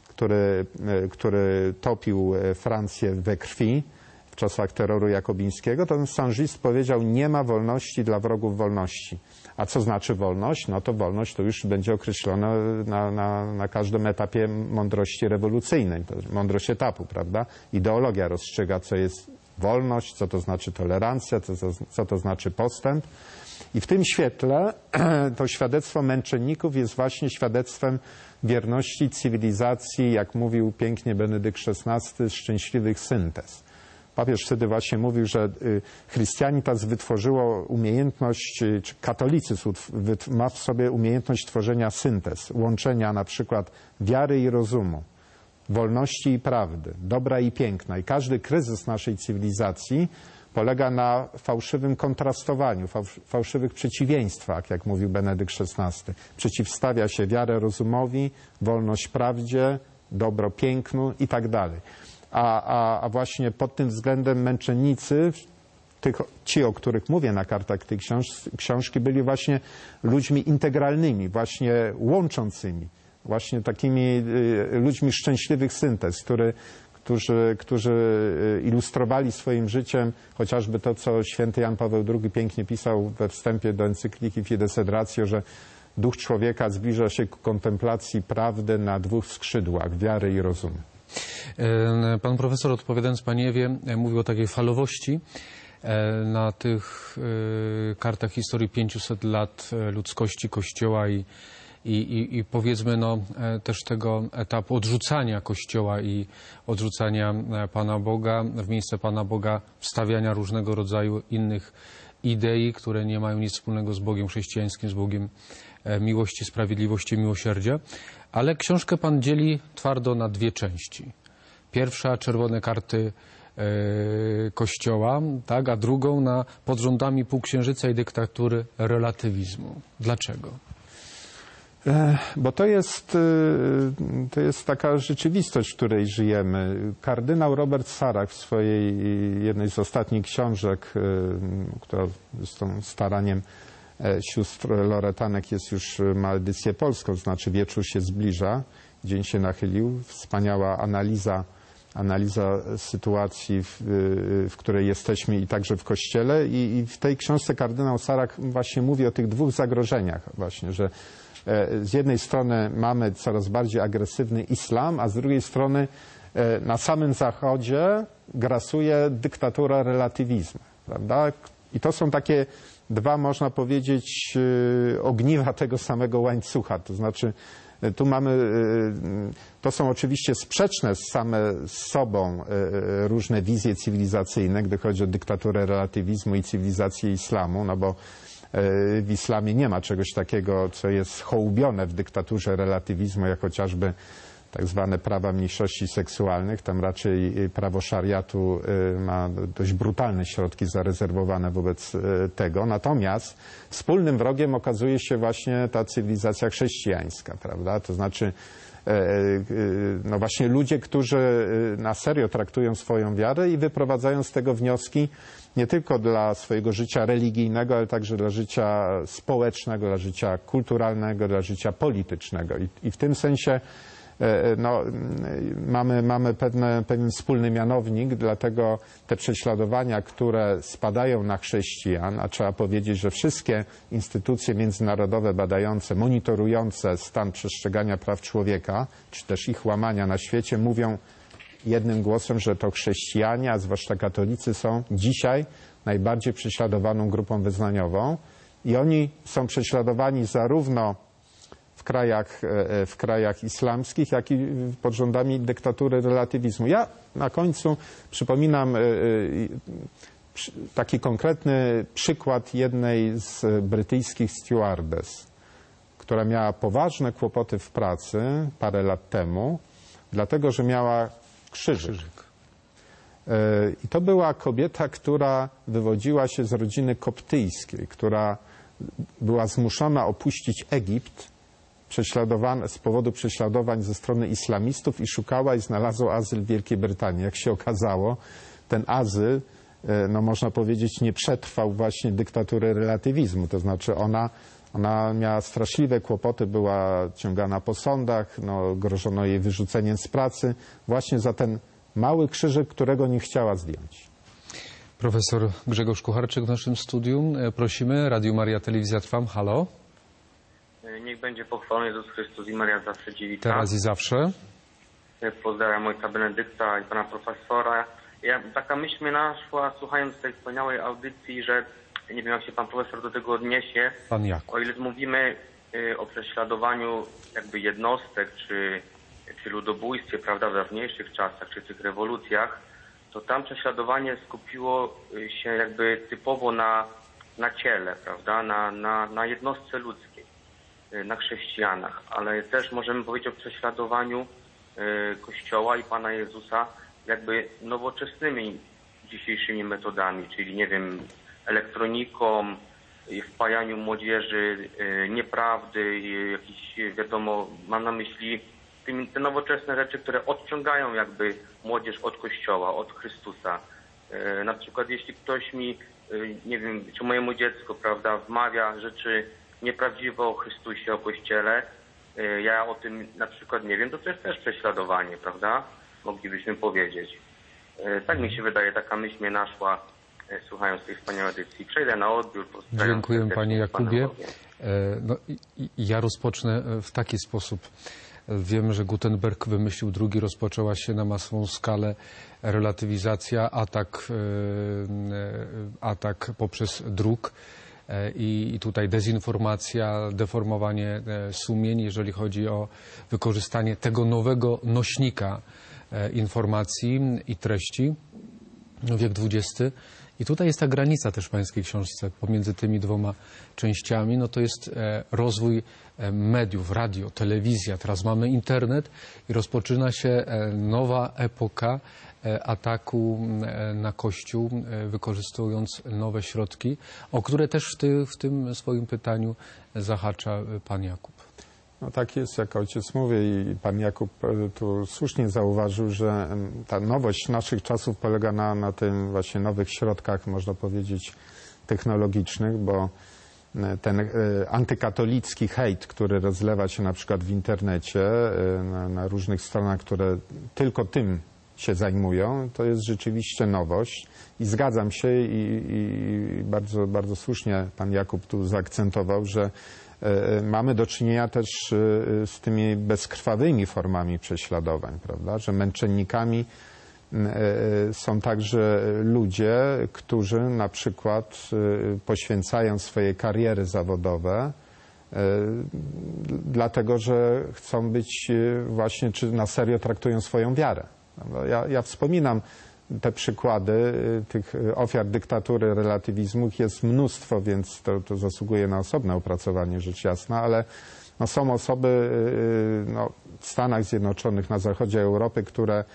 B: który topił Francję we krwi w czasach terroru jakobińskiego, to ten Saint-Just powiedział: nie ma wolności dla wrogów wolności. A co znaczy wolność? No to wolność to już będzie określona na każdym etapie mądrości rewolucyjnej. To mądrość etapu, prawda? Ideologia rozstrzyga, co jest wolność, co to znaczy tolerancja, co to znaczy postęp. I w tym świetle to świadectwo męczenników jest właśnie świadectwem wierności cywilizacji, jak mówił pięknie Benedykt XVI, szczęśliwych syntez. Papież wtedy właśnie mówił, że chrystianitas wytworzyło umiejętność, czy katolicyzm ma w sobie umiejętność tworzenia syntez, łączenia na przykład wiary i rozumu, wolności i prawdy, dobra i piękna. I każdy kryzys naszej cywilizacji polega na fałszywym kontrastowaniu, fałszywych przeciwieństwach, jak mówił Benedykt XVI. Przeciwstawia się wiarę rozumowi, wolność prawdzie, dobro pięknu i tak dalej. A właśnie pod tym względem męczennicy, ci, o których mówię na kartach tej książki, byli właśnie ludźmi integralnymi, właśnie łączącymi, właśnie takimi ludźmi szczęśliwych syntez, którzy ilustrowali swoim życiem chociażby to, co święty Jan Paweł II pięknie pisał we wstępie do encykliki Fides et Ratio, że duch człowieka zbliża się ku kontemplacji prawdy na dwóch skrzydłach, wiary i rozumu.
A: Pan profesor, odpowiadając pani Ewie, mówił o takiej falowości na tych kartach historii 500 lat ludzkości Kościoła i powiedzmy też tego etapu odrzucania Kościoła i odrzucania Pana Boga, w miejsce Pana Boga wstawiania różnego rodzaju innych idei, które nie mają nic wspólnego z Bogiem chrześcijańskim, z Bogiem miłości, sprawiedliwości, miłosierdzia. Ale książkę Pan dzieli twardo na dwie części. Pierwsza, czerwone karty Kościoła, tak, a drugą na pod rządami półksiężyca i dyktatury relatywizmu. Dlaczego?
B: Bo to jest taka rzeczywistość, w której żyjemy. Kardynał Robert Sarach w swojej jednej z ostatnich książek, która zresztą staraniem sióstr Loretanek ma edycję polską, znaczy Wieczór się zbliża, dzień się nachylił, wspaniała analiza sytuacji, w której jesteśmy i także w Kościele. I w tej książce kardynał Sarach właśnie mówi o tych dwóch zagrożeniach właśnie, że z jednej strony mamy coraz bardziej agresywny islam, a z drugiej strony na samym Zachodzie grasuje dyktatura relatywizmu, prawda? I to są takie dwa, można powiedzieć, ogniwa tego samego łańcucha. To znaczy tu mamy, to są oczywiście sprzeczne same z sobą różne wizje cywilizacyjne, gdy chodzi o dyktaturę relatywizmu i cywilizację islamu, no bo w islamie nie ma czegoś takiego, co jest hołubione w dyktaturze relatywizmu, jak chociażby tak zwane prawa mniejszości seksualnych. Tam raczej prawo szariatu ma dość brutalne środki zarezerwowane wobec tego. Natomiast wspólnym wrogiem okazuje się właśnie ta cywilizacja chrześcijańska, prawda? To znaczy no właśnie ludzie, którzy na serio traktują swoją wiarę i wyprowadzają z tego wnioski nie tylko dla swojego życia religijnego, ale także dla życia społecznego, dla życia kulturalnego, dla życia politycznego. I w tym sensie no, mamy pewien wspólny mianownik, dlatego te prześladowania, które spadają na chrześcijan, a trzeba powiedzieć, że wszystkie instytucje międzynarodowe badające, monitorujące stan przestrzegania praw człowieka, czy też ich łamania na świecie, mówią jednym głosem, że to chrześcijanie, a zwłaszcza katolicy, są dzisiaj najbardziej prześladowaną grupą wyznaniową i oni są prześladowani zarówno w krajach islamskich, jak i pod rządami dyktatury relatywizmu. Ja na końcu przypominam taki konkretny przykład jednej z brytyjskich stewardess, która miała poważne kłopoty w pracy parę lat temu, dlatego że miała krzyżyk. I to była kobieta, która wywodziła się z rodziny koptyjskiej, która była zmuszona opuścić Egipt z powodu prześladowań ze strony islamistów i szukała i znalazła azyl w Wielkiej Brytanii. Jak się okazało, ten azyl, no można powiedzieć, nie przetrwał właśnie dyktatury relatywizmu. To znaczy ona miała straszliwe kłopoty, była ciągana po sądach, no, grożono jej wyrzuceniem z pracy właśnie za ten mały krzyżyk, którego nie chciała zdjąć.
A: Profesor Grzegorz Kucharczyk w naszym studium. Prosimy, Radio Maria, Telewizja Trwam. Halo?
E: Niech będzie pochwalony Jezus Chrystus i Maria zawsze dziewica.
A: Teraz i zawsze.
E: Pozdrawiam ojca Benedykta i pana profesora. Taka myśl mnie naszła, słuchając tej wspaniałej audycji, że nie wiem, jak się pan profesor do tego odniesie.
A: Pan Jakub.
E: O ile mówimy o prześladowaniu jakby jednostek, czy ludobójstwie, prawda, w dawniejszych czasach, czy tych rewolucjach, to tam prześladowanie skupiło się jakby typowo na ciele, prawda, na jednostce ludzkiej, na chrześcijanach, ale też możemy powiedzieć o prześladowaniu Kościoła i Pana Jezusa jakby nowoczesnymi dzisiejszymi metodami, czyli nie wiem, elektroniką, wpajaniu młodzieży nieprawdy, jakiś, wiadomo, mam na myśli te nowoczesne rzeczy, które odciągają jakby młodzież od Kościoła, od Chrystusa. Na przykład jeśli ktoś mi, nie wiem, czy mojemu dziecku, prawda, wmawia rzeczy nieprawdziwe o Chrystusie, o Kościele, ja o tym na przykład nie wiem, to jest też prześladowanie, prawda? Moglibyśmy powiedzieć. Tak mi się wydaje, taka myśl mnie naszła, słuchając tej wspaniałej edycji. Przejdę na odbiór.
A: Dziękuję panie Jakubie. No, ja rozpocznę w taki sposób. Wiem, że Gutenberg wymyślił drugi, rozpoczęła się na masową skalę relatywizacja, atak poprzez druk i tutaj dezinformacja, deformowanie sumień, jeżeli chodzi o wykorzystanie tego nowego nośnika informacji i treści, wiek XX. I tutaj jest ta granica też w pańskiej książce pomiędzy tymi dwoma częściami. No to jest rozwój mediów, radio, telewizja. Teraz mamy internet i rozpoczyna się nowa epoka ataku na Kościół, wykorzystując nowe środki, o które też w tym swoim pytaniu zahacza pan Jakub.
B: No tak jest, jak ojciec mówi i pan Jakub tu słusznie zauważył, że ta nowość naszych czasów polega na tym właśnie nowych środkach, można powiedzieć, technologicznych, bo ten antykatolicki hejt, który rozlewa się na przykład w internecie, na różnych stronach, które tylko tym się zajmują, to jest rzeczywiście nowość i zgadzam się i bardzo, bardzo słusznie pan Jakub tu zaakcentował, że mamy do czynienia też z tymi bezkrwawymi formami prześladowań, prawda? Że męczennikami są także ludzie, którzy na przykład poświęcają swoje kariery zawodowe dlatego że chcą być właśnie, czy na serio traktują swoją wiarę. Ja wspominam te przykłady tych ofiar dyktatury, relatywizmu, jest mnóstwo, więc to zasługuje na osobne opracowanie, rzecz jasna, ale no, są osoby w Stanach Zjednoczonych, na zachodzie Europy, które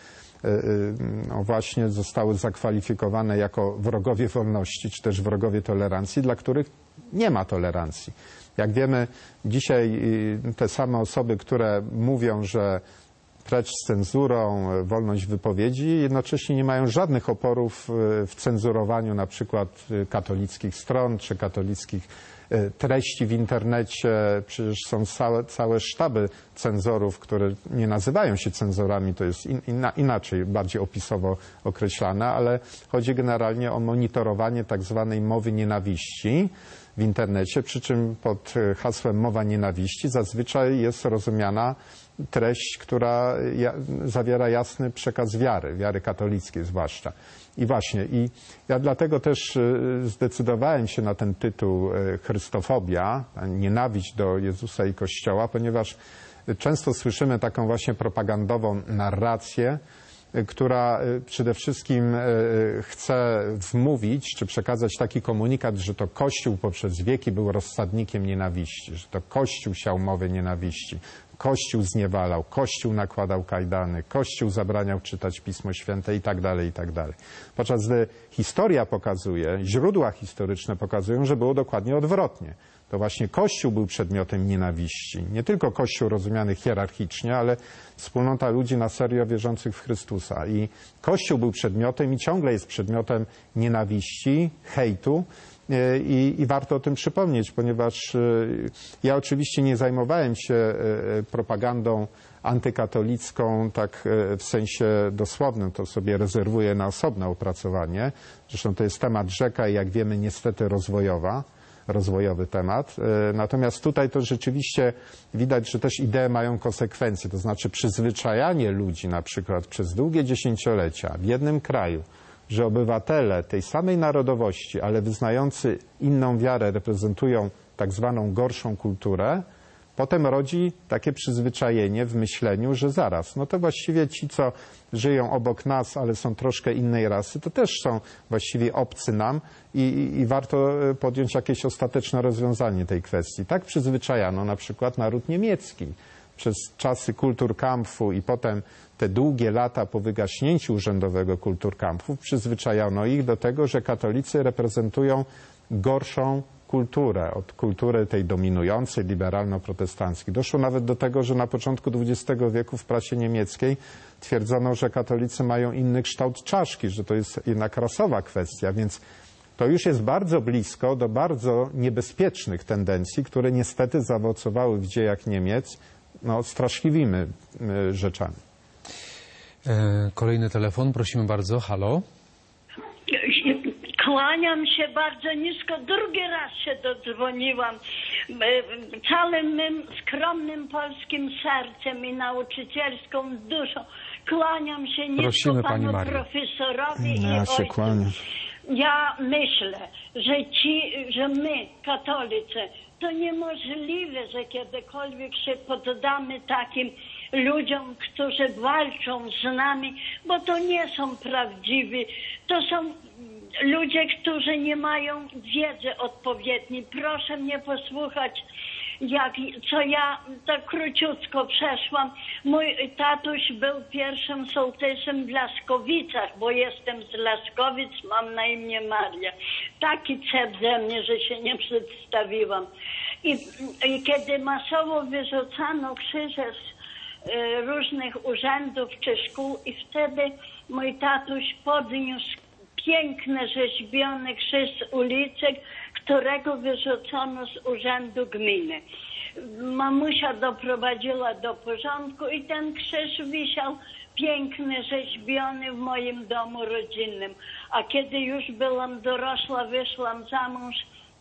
B: no, właśnie zostały zakwalifikowane jako wrogowie wolności, czy też wrogowie tolerancji, dla których nie ma tolerancji. Jak wiemy, dzisiaj te same osoby, które mówią, że precz z cenzurą, wolność wypowiedzi, jednocześnie nie mają żadnych oporów w cenzurowaniu na przykład katolickich stron czy katolickich treści w internecie. Przecież są całe sztaby cenzorów, które nie nazywają się cenzorami, to jest inaczej, bardziej opisowo określane, ale chodzi generalnie o monitorowanie tak zwanej mowy nienawiści w internecie, przy czym pod hasłem mowa nienawiści zazwyczaj jest rozumiana treść, która zawiera jasny przekaz wiary katolickiej zwłaszcza. I właśnie, ja dlatego też zdecydowałem się na ten tytuł Chrystofobia, nienawiść do Jezusa i Kościoła, ponieważ często słyszymy taką właśnie propagandową narrację, która przede wszystkim chce wmówić, czy przekazać taki komunikat, że to Kościół poprzez wieki był rozsadnikiem nienawiści, że to Kościół siał mowę nienawiści, Kościół zniewalał, Kościół nakładał kajdany, Kościół zabraniał czytać Pismo Święte i tak dalej, i tak dalej. Podczas gdy historia pokazuje, źródła historyczne pokazują, że było dokładnie odwrotnie. To właśnie Kościół był przedmiotem nienawiści. Nie tylko Kościół rozumiany hierarchicznie, ale wspólnota ludzi na serio wierzących w Chrystusa. I Kościół był przedmiotem i ciągle jest przedmiotem nienawiści, hejtu. I warto o tym przypomnieć, ponieważ ja oczywiście nie zajmowałem się propagandą antykatolicką tak w sensie dosłownym, to sobie rezerwuję na osobne opracowanie. Zresztą to jest temat rzeka i jak wiemy niestety rozwojowy temat. Natomiast tutaj to rzeczywiście widać, że też idee mają konsekwencje, to znaczy przyzwyczajanie ludzi na przykład przez długie dziesięciolecia w jednym kraju, że obywatele tej samej narodowości, ale wyznający inną wiarę, reprezentują tak zwaną gorszą kulturę, potem rodzi takie przyzwyczajenie w myśleniu, że zaraz, no to właściwie ci, co żyją obok nas, ale są troszkę innej rasy, to też są właściwie obcy nam i warto podjąć jakieś ostateczne rozwiązanie tej kwestii. Tak przyzwyczajano na przykład naród niemiecki. Przez czasy Kulturkampfu i potem te długie lata po wygaśnięciu urzędowego Kulturkampfu przyzwyczajano ich do tego, że katolicy reprezentują gorszą kulturę, od kultury tej dominującej, liberalno-protestanckiej. Doszło nawet do tego, że na początku XX wieku w prasie niemieckiej twierdzono, że katolicy mają inny kształt czaszki, że to jest jednak rasowa kwestia, więc to już jest bardzo blisko do bardzo niebezpiecznych tendencji, które niestety zaowocowały w dziejach Niemiec straszliwymi rzeczami.
A: Kolejny telefon, prosimy bardzo. Halo?
F: Kłaniam się bardzo nisko, drugi raz się dodzwoniłam. Całym mym skromnym polskim sercem i nauczycielską duszą kłaniam się nisko panu profesorowi i ojcu. Ja myślę, że my, katolicy, to niemożliwe, że kiedykolwiek się poddamy takim ludziom, którzy walczą z nami, bo to nie są prawdziwi. To są ludzie, którzy nie mają wiedzy odpowiedniej. Proszę mnie posłuchać, co ja tak króciutko przeszłam. Mój tatuś był pierwszym sołtysem w Laskowicach, bo jestem z Laskowic, mam na imię Maria. Taki cep ze mnie, że się nie przedstawiłam. I kiedy masowo wyrzucano krzyże z różnych urzędów czy szkół i wtedy mój tatuś podniósł piękny rzeźbiony krzyż z ulicy, którego wyrzucono z urzędu gminy. Mamusia doprowadziła do porządku i ten krzyż wisiał piękny, rzeźbiony w moim domu rodzinnym. A kiedy już byłam dorosła, wyszłam za mąż,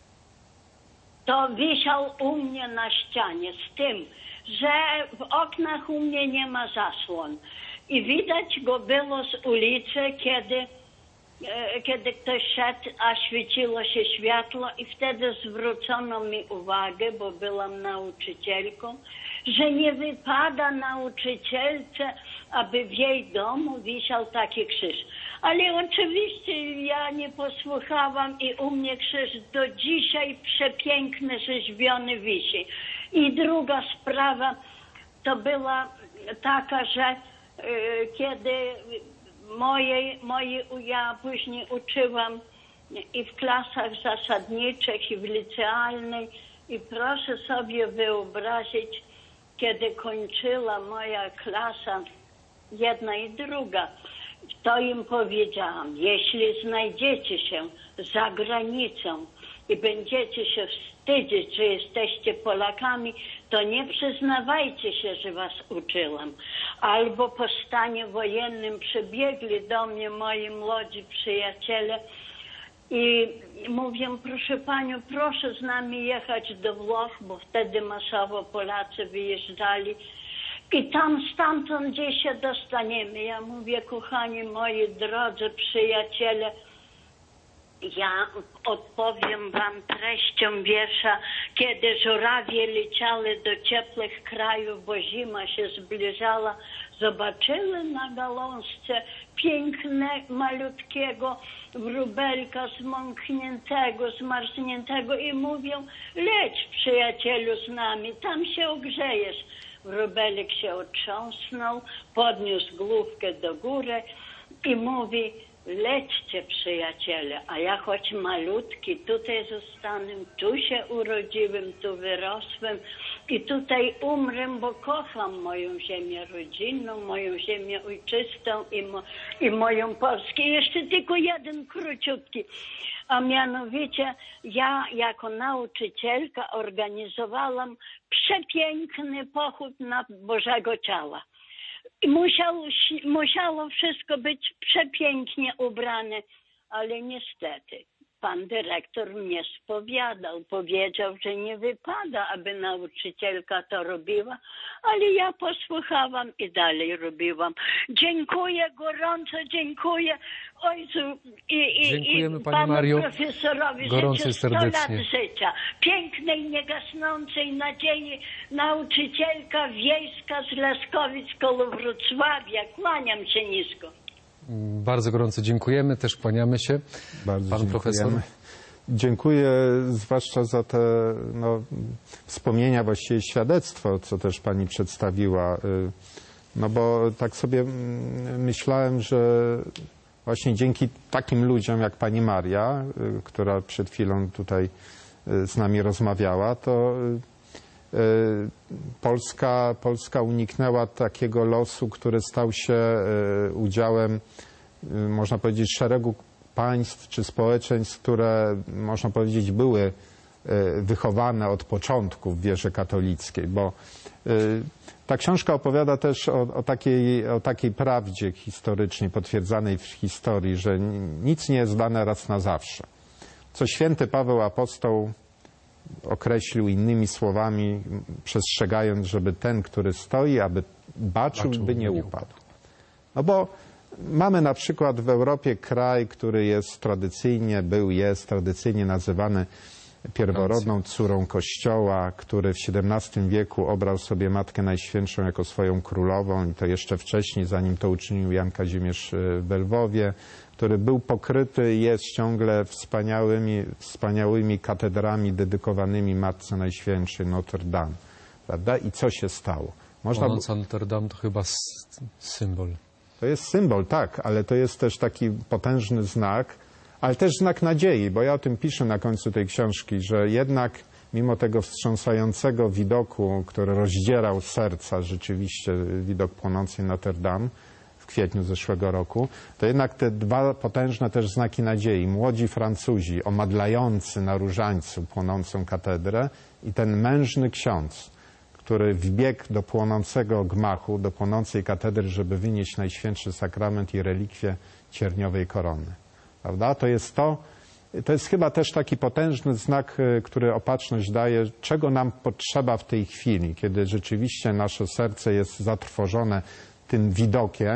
F: to wisiał u mnie na ścianie z tym, że w oknach u mnie nie ma zasłon. I widać go było z ulicy, kiedy kiedy ktoś szedł, a świeciło się światło i wtedy zwrócono mi uwagę, bo byłam nauczycielką, że nie wypada nauczycielce, aby w jej domu wisiał taki krzyż. Ale oczywiście ja nie posłuchałam i u mnie krzyż do dzisiaj przepiękny, rzeźbiony wisi. I druga sprawa to była taka, że kiedy ja później uczyłam i w klasach zasadniczych, i w licealnej, i proszę sobie wyobrazić, kiedy kończyła moja klasa, jedna i druga, to im powiedziałam, jeśli znajdziecie się za granicą i będziecie się wstydzić, że jesteście Polakami, to nie przyznawajcie się, że was uczyłam. Albo po stanie wojennym przybiegli do mnie moi młodzi przyjaciele i mówię, proszę panią, proszę z nami jechać do Włoch, bo wtedy masowo Polacy wyjeżdżali. I tam stamtąd gdzie się dostaniemy. Ja mówię, kochani moi drodzy przyjaciele, ja odpowiem wam treścią wiersza, kiedy żurawie leciały do ciepłych krajów, bo zima się zbliżała, zobaczyły na gałązce piękne, malutkiego wróbelka zmąkniętego, zmarzniętego i mówią, leć przyjacielu z nami, tam się ogrzejesz. Wróbelek się otrząsnął, podniósł główkę do góry i mówi, lećcie przyjaciele, a ja choć malutki, tutaj zostanę, tu się urodziłem, tu wyrosłem i tutaj umrę, bo kocham moją ziemię rodzinną, moją ziemię ojczystą i moją Polskę. I jeszcze tylko jeden króciutki, a mianowicie ja jako nauczycielka organizowałam przepiękny pochód na Bożego Ciała. I musiało wszystko być przepięknie ubrane, ale niestety pan dyrektor mnie spowiadał, powiedział, że nie wypada, aby nauczycielka to robiła, ale ja posłuchałam i dalej robiłam. Dziękuję, gorąco dziękuję ojcu
A: Dziękujemy
F: i
A: pani
F: panu
A: Mario.
F: profesorowi.
A: Gorąco
F: Życzę
A: i
F: 100 lat
A: serdecznie.
F: życia, pięknej, niegasnącej nadziei, nauczycielka wiejska z Laskowic koło Wrocławia. Kłaniam się nisko.
A: Bardzo gorąco dziękujemy, też kłaniamy się.
B: Bardzo
A: Pan profesor.
B: dziękujemy. Dziękuję zwłaszcza za te wspomnienia, właściwie świadectwo, co też pani przedstawiła. No bo tak sobie myślałem, że właśnie dzięki takim ludziom jak pani Maria, która przed chwilą tutaj z nami rozmawiała, to Polska uniknęła takiego losu, który stał się udziałem, można powiedzieć, szeregu państw czy społeczeństw, które, można powiedzieć, były wychowane od początku w wierze katolickiej, bo ta książka opowiada też o takiej prawdzie historycznej, potwierdzanej w historii, że nic nie jest dane raz na zawsze. Co święty Paweł Apostoł określił innymi słowami, przestrzegając, żeby ten, który stoi, aby baczył, by nie upadł. No bo mamy na przykład w Europie kraj, który jest tradycyjnie nazywany pierworodną córą Kościoła, który w XVII wieku obrał sobie Matkę Najświętszą jako swoją królową i to jeszcze wcześniej, zanim to uczynił Jan Kazimierz w Lwowie, który był pokryty i jest ciągle wspaniałymi katedrami dedykowanymi Matce Najświętszej Notre Dame. Prawda? I co się stało?
A: Płonąca Notre Dame to chyba symbol.
B: To jest symbol, tak, ale to jest też taki potężny znak, ale też znak nadziei, bo ja o tym piszę na końcu tej książki, że jednak mimo tego wstrząsającego widoku, który rozdzierał serca, rzeczywiście widok płonącej Notre Dame w kwietniu zeszłego roku, to jednak te dwa potężne też znaki nadziei. Młodzi Francuzi omadlający na różańcu płonącą katedrę i ten mężny ksiądz, który wbiegł do płonącego gmachu, do płonącej katedry, żeby wynieść Najświętszy Sakrament i relikwie cierniowej korony. Prawda? To jest chyba też taki potężny znak, który Opatrzność daje, czego nam potrzeba w tej chwili, kiedy rzeczywiście nasze serce jest zatrwożone tym widokiem,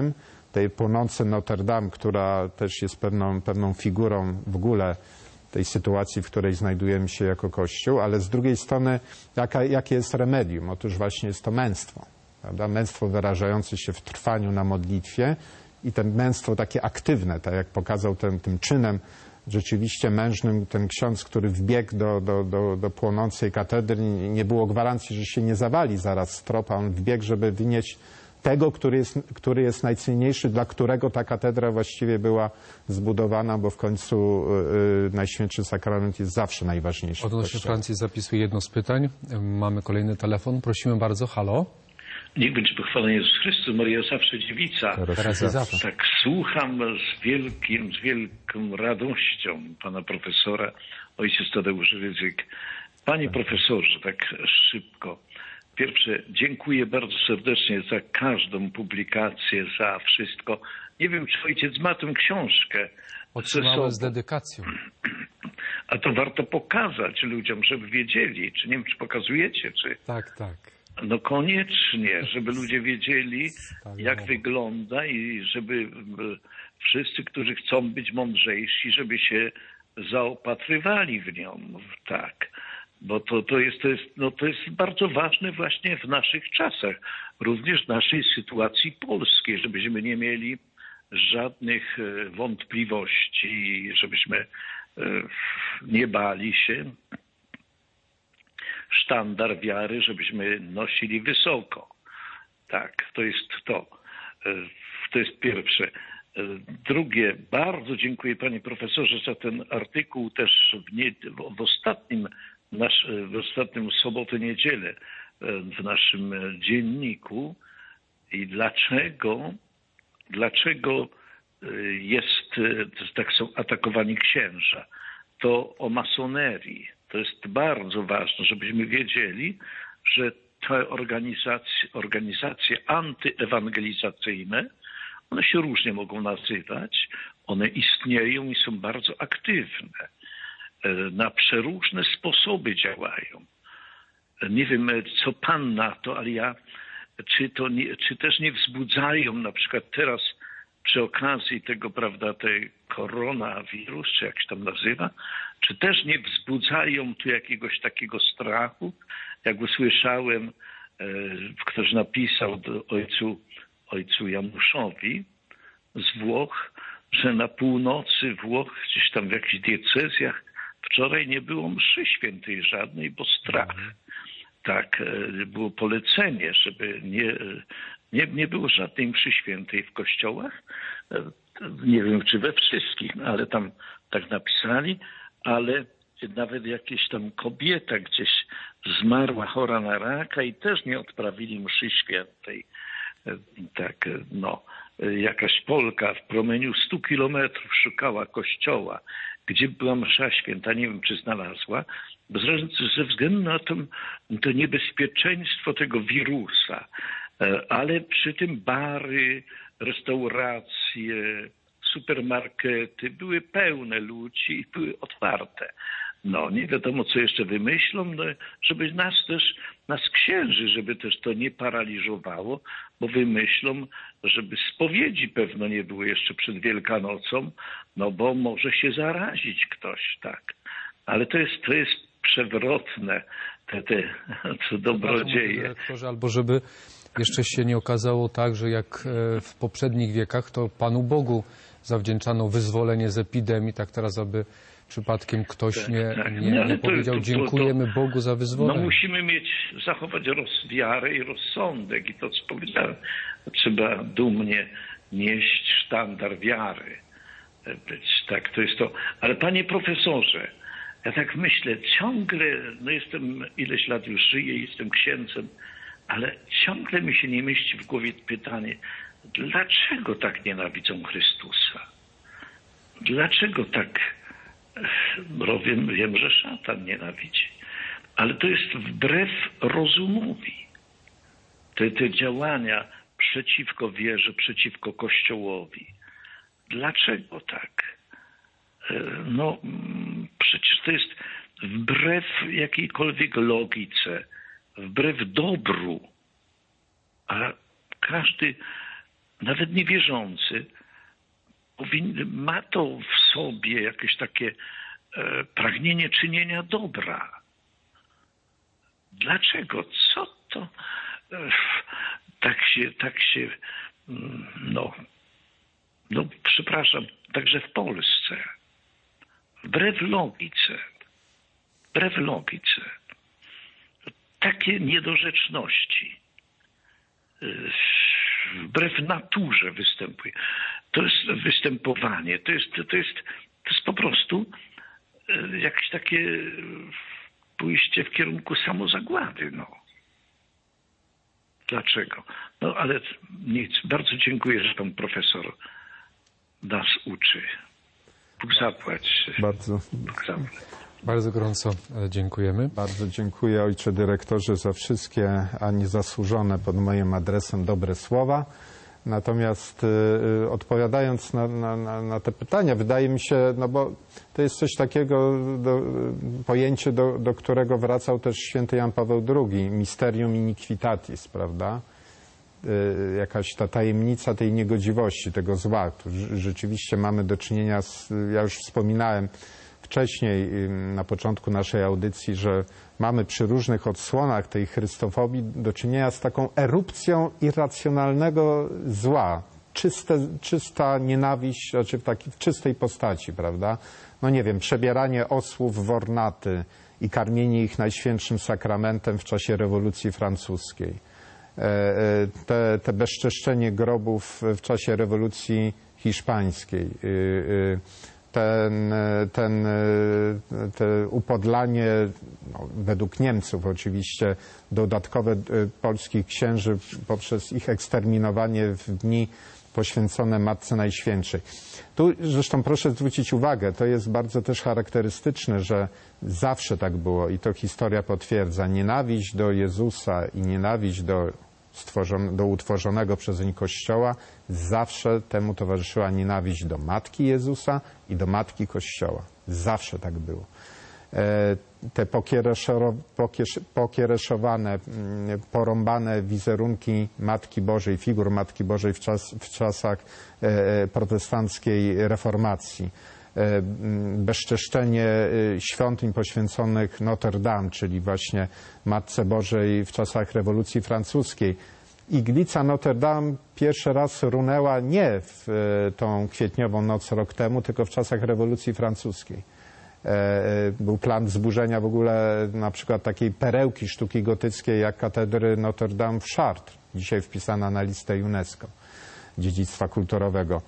B: tej płonącej Notre Dame, która też jest pewną figurą w ogóle tej sytuacji, w której znajdujemy się jako Kościół, ale z drugiej strony jakie jest remedium? Otóż właśnie jest to męstwo, prawda? Męstwo wyrażające się w trwaniu na modlitwie i ten męstwo takie aktywne, tak jak pokazał tym czynem rzeczywiście mężnym ten ksiądz, który wbiegł do płonącej katedry. Nie było gwarancji, że się nie zawali zaraz z tropa. On wbiegł, żeby wynieść tego, który jest najcenniejszy, dla którego ta katedra właściwie była zbudowana, bo w końcu Najświętszy Sakrament jest zawsze najważniejszy.
A: Odnośnie Francji zapisuję jedno z pytań. Mamy kolejny telefon. Prosimy bardzo. Halo?
G: Niech będzie pochwalony Jezus Chrystus, Maria zawsze dziewica.
A: Teraz i zawsze.
G: Tak słucham z wielką radością pana profesora, ojciec Tadeusz Rydzyk. Panie profesorze, tak szybko. Pierwsze, dziękuję bardzo serdecznie za każdą publikację, za wszystko. Nie wiem, czy ojciec ma tę książkę.
A: Otrzymałem z dedykacją.
G: A to warto pokazać ludziom, żeby wiedzieli. Czy nie wiem, czy pokazujecie, czy...
A: Tak, tak.
G: No koniecznie, żeby ludzie wiedzieli,
A: Tak,
G: jak
A: no.
G: wygląda i żeby wszyscy, którzy chcą być mądrzejsi, żeby się zaopatrywali w nią. Tak. Bo to jest bardzo ważne właśnie w naszych czasach. Również w naszej sytuacji polskiej, żebyśmy nie mieli żadnych wątpliwości, żebyśmy nie bali się. Sztandar wiary, żebyśmy nosili wysoko. Tak, to jest to. To jest pierwsze. Drugie, bardzo dziękuję panie profesorze za ten artykuł też w ostatnim sobotę, niedzielę w naszym dzienniku. I dlaczego tak są atakowani księża? To o masonerii. To jest bardzo ważne, żebyśmy wiedzieli, że te organizacje antyewangelizacyjne, one się różnie mogą nazywać, one istnieją i są bardzo aktywne. Na przeróżne sposoby działają. Nie wiem, co pan na to, ale czy też nie wzbudzają, na przykład teraz przy okazji tego, prawda, tej koronawirus, czy jak się tam nazywa, czy też nie wzbudzają tu jakiegoś takiego strachu? Jak usłyszałem, ktoś napisał ojcu Januszowi z Włoch, że na północy Włoch, gdzieś tam w jakichś diecezjach, wczoraj nie było mszy świętej żadnej, bo strach. Tak, było polecenie, żeby nie było żadnej mszy świętej w kościołach. Nie wiem, czy we wszystkich, ale tam tak napisali, ale nawet jakaś tam kobieta gdzieś zmarła chora na raka i też nie odprawili mszy świętej. Tak, no. Jakaś Polka w promieniu 100 kilometrów szukała kościoła, gdzie była msza święta, nie wiem, czy znalazła, ze względu na to niebezpieczeństwo tego wirusa. Ale przy tym bary, restauracje, supermarkety były pełne ludzi i były otwarte. No, nie wiadomo, co jeszcze wymyślą, no, żeby nas księży, żeby też to nie paraliżowało, bo wymyślą, żeby spowiedzi pewno nie było jeszcze przed Wielkanocą, no bo może się zarazić ktoś, tak. Ale to jest przewrotne, co dobrodzieje.
A: Dyrektorze, albo żeby jeszcze się nie okazało tak, że jak w poprzednich wiekach, to Panu Bogu zawdzięczano wyzwolenie z epidemii, tak teraz, aby przypadkiem ktoś nie powiedział dziękujemy Bogu za wyzwolenie.
G: No musimy zachować wiarę i rozsądek i to, co powiedziałem, trzeba dumnie nieść sztandar wiary. Tak, to jest to. Ale panie profesorze, ja tak myślę, ciągle, jestem ileś lat już żyję, jestem księdzem, ale ciągle mi się nie mieści w głowie pytanie, dlaczego tak nienawidzą Chrystusa? Dlaczego tak? Wiem, że szatan nienawidzi, ale to jest wbrew rozumowi. Te działania przeciwko wierze, przeciwko Kościołowi. Dlaczego tak? No, przecież to jest wbrew jakiejkolwiek logice, wbrew dobru. A każdy nawet niewierzący, ma to w sobie jakieś takie pragnienie czynienia dobra. Dlaczego? Co to? Tak się, przepraszam, także w Polsce, wbrew logice, takie niedorzeczności, wbrew naturze występuje. To jest występowanie, to jest po prostu jakieś takie pójście w kierunku samozagłady, Dlaczego? Ale nic. Bardzo dziękuję, że pan profesor nas uczy. Bóg zapłać. Bóg zapłać.
A: Bardzo gorąco dziękujemy.
B: Bardzo dziękuję, ojcze dyrektorze, za wszystkie, a nie zasłużone pod moim adresem dobre słowa. Natomiast odpowiadając na te pytania, wydaje mi się, bo to jest coś takiego, pojęcie, do którego wracał też święty Jan Paweł II, mysterium iniquitatis, prawda? Jakaś ta tajemnica tej niegodziwości, tego zła. Tu rzeczywiście mamy do czynienia ja już wspominałem wcześniej, na początku naszej audycji, że mamy przy różnych odsłonach tej chrystofobii do czynienia z taką erupcją irracjonalnego zła. Czysta nienawiść, znaczy w czystej postaci, prawda? Nie wiem, przebieranie osłów w ornaty i karmienie ich Najświętszym Sakramentem w czasie rewolucji francuskiej. Te bezczeszczenie grobów w czasie rewolucji hiszpańskiej. Te upodlanie, według Niemców oczywiście, dodatkowe polskich księży poprzez ich eksterminowanie w dni poświęcone Matce Najświętszej. Tu zresztą proszę zwrócić uwagę, to jest bardzo też charakterystyczne, że zawsze tak było i to historia potwierdza. Nienawiść do Jezusa i nienawiść do utworzonego przez nie Kościoła, zawsze temu towarzyszyła nienawiść do Matki Jezusa i do Matki Kościoła. Zawsze tak było. Te pokiereszowane, porąbane wizerunki Matki Bożej, figur Matki Bożej w czasach protestanckiej reformacji, bezczeszczenie świątyń poświęconych Notre Dame, czyli właśnie Matce Bożej w czasach rewolucji francuskiej. Iglica Notre Dame pierwszy raz runęła nie w tą kwietniową noc rok temu, tylko w czasach rewolucji francuskiej. Był plan zburzenia w ogóle na przykład takiej perełki sztuki gotyckiej jak katedry Notre Dame w Chartres, dzisiaj wpisana na listę UNESCO, dziedzictwa kulturowego.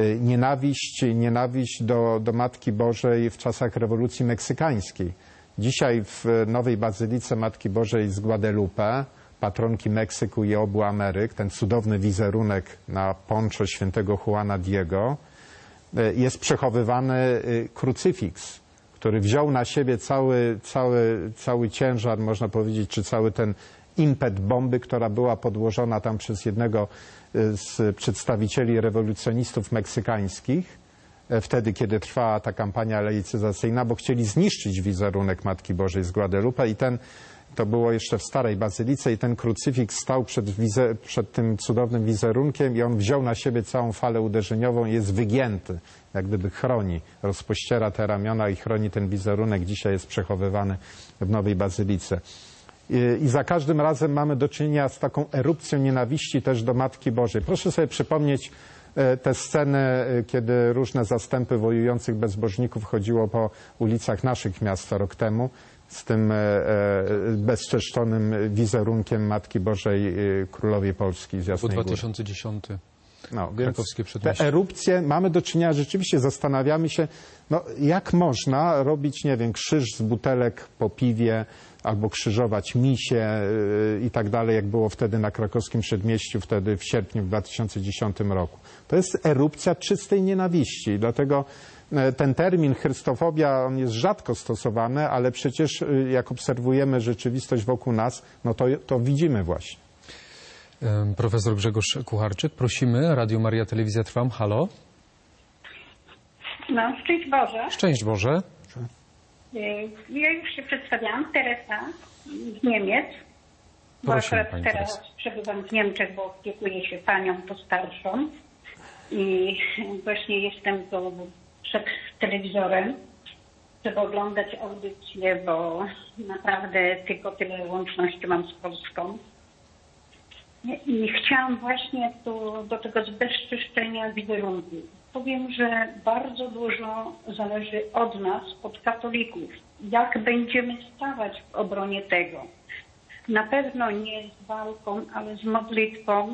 B: Nienawiść do Matki Bożej w czasach rewolucji meksykańskiej. Dzisiaj w nowej bazylice Matki Bożej z Guadalupe, patronki Meksyku i obu Ameryk, ten cudowny wizerunek na ponczo świętego Juana Diego, jest przechowywany krucyfiks, który wziął na siebie cały ciężar, można powiedzieć, czy cały ten impet bomby, która była podłożona tam przez jednego z przedstawicieli rewolucjonistów meksykańskich, wtedy, kiedy trwała ta kampania laicyzacyjna, bo chcieli zniszczyć wizerunek Matki Bożej z Guadalupe i to było jeszcze w starej bazylice i ten krucyfiks stał przed tym cudownym wizerunkiem i on wziął na siebie całą falę uderzeniową i jest wygięty, jak gdyby chroni, rozpościera te ramiona i chroni ten wizerunek. Dzisiaj jest przechowywany w nowej bazylice. I za każdym razem mamy do czynienia z taką erupcją nienawiści też do Matki Bożej. Proszę sobie przypomnieć te sceny, kiedy różne zastępy wojujących bezbożników chodziło po ulicach naszych miast rok temu z tym bezczeszczonym wizerunkiem Matki Bożej Królowej Polski z Jasnej Góry.
A: 2010.
B: Krakowskie Przedmieście. Te erupcje mamy do czynienia, rzeczywiście zastanawiamy się, jak można robić, nie wiem, krzyż z butelek po piwie, albo krzyżować misie i tak dalej, jak było wtedy na Krakowskim Przedmieściu, wtedy w sierpniu 2010 roku. To jest erupcja czystej nienawiści, dlatego ten termin chrystofobia, on jest rzadko stosowany, ale przecież jak obserwujemy rzeczywistość wokół nas, to widzimy właśnie.
A: Profesor Grzegorz Kucharczyk, prosimy. Radio Maria Telewizja Trwam. Halo?
H: Szczęść Boże.
A: Szczęść Boże.
H: Ja już się przedstawiałam. Teresa z Niemiec.
A: Prosimy,
H: bo akurat teraz przebywam w Niemczech, bo opiekuję się panią postarszą i właśnie jestem tu przed telewizorem, żeby oglądać audycję, bo naprawdę tylko tyle łączności mam z Polską. I chciałam właśnie tu do tego zbezczyszczenia wizerunku. Powiem, że bardzo dużo zależy od nas, od katolików, jak będziemy stawać w obronie tego. Na pewno nie z walką, ale z modlitwą.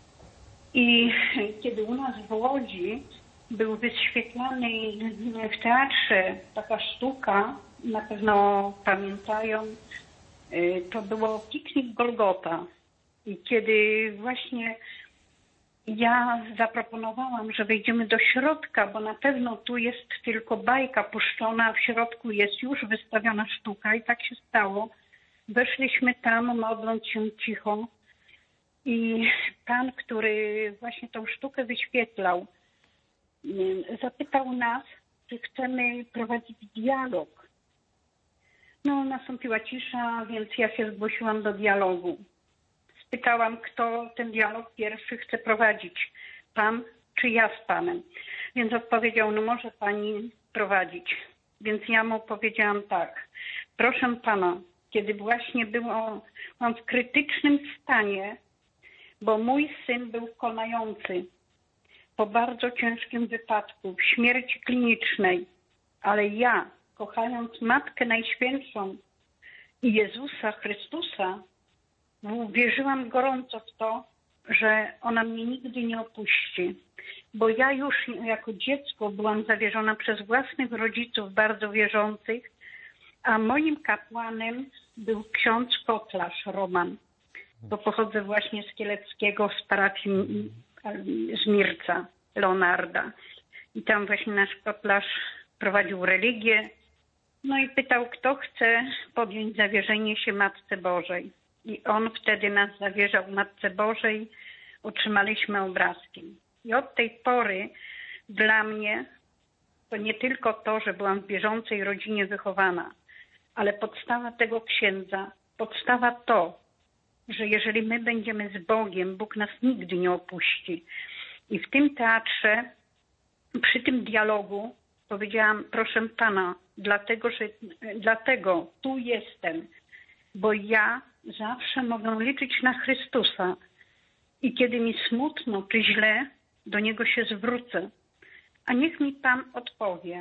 H: I kiedy u nas w Łodzi był wyświetlany w teatrze taka sztuka, na pewno pamiętają, to było Piknik Golgota. I kiedy właśnie ja zaproponowałam, że wejdziemy do środka, bo na pewno tu jest tylko bajka puszczona, a w środku jest już wystawiona sztuka i tak się stało. Weszliśmy tam, modląc się cicho i pan, który właśnie tą sztukę wyświetlał, zapytał nas, czy chcemy prowadzić dialog. No, nastąpiła cisza, więc ja się zgłosiłam do dialogu. Spytałam, kto ten dialog pierwszy chce prowadzić, pan czy ja z panem. Więc odpowiedział, no może pani prowadzić. Więc ja mu powiedziałam tak, proszę pana, kiedy właśnie byłam w krytycznym stanie, bo mój syn był konający po bardzo ciężkim wypadku, w śmierci klinicznej, ale ja, kochając Matkę Najświętszą i Jezusa Chrystusa, wierzyłam gorąco w to, że ona mnie nigdy nie opuści. Bo ja już jako dziecko byłam zawierzona przez własnych rodziców bardzo wierzących, a moim kapłanem był ksiądz Kotlarz Roman, bo pochodzę właśnie z Kieleckiego, z parafii z Mirca, Leonarda. I tam właśnie nasz kotlarz prowadził religię, no i pytał, kto chce podjąć zawierzenie się Matce Bożej. I on wtedy nas zawierzał Matce Bożej, otrzymaliśmy obrazki. I od tej pory dla mnie to nie tylko to, że byłam w wierzącej rodzinie wychowana, ale podstawa tego księdza, podstawa to, że jeżeli my będziemy z Bogiem, Bóg nas nigdy nie opuści. I w tym teatrze, przy tym dialogu powiedziałam, proszę pana, dlatego tu jestem, bo ja zawsze mogę liczyć na Chrystusa. I kiedy mi smutno czy źle, do Niego się zwrócę. A niech mi Pan odpowie.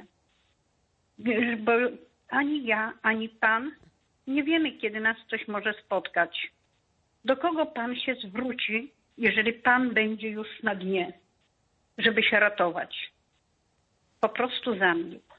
H: Bo ani ja, ani Pan nie wiemy, kiedy nas coś może spotkać. Do kogo Pan się zwróci, jeżeli Pan będzie już na dnie, żeby się ratować? Po prostu zamilkł.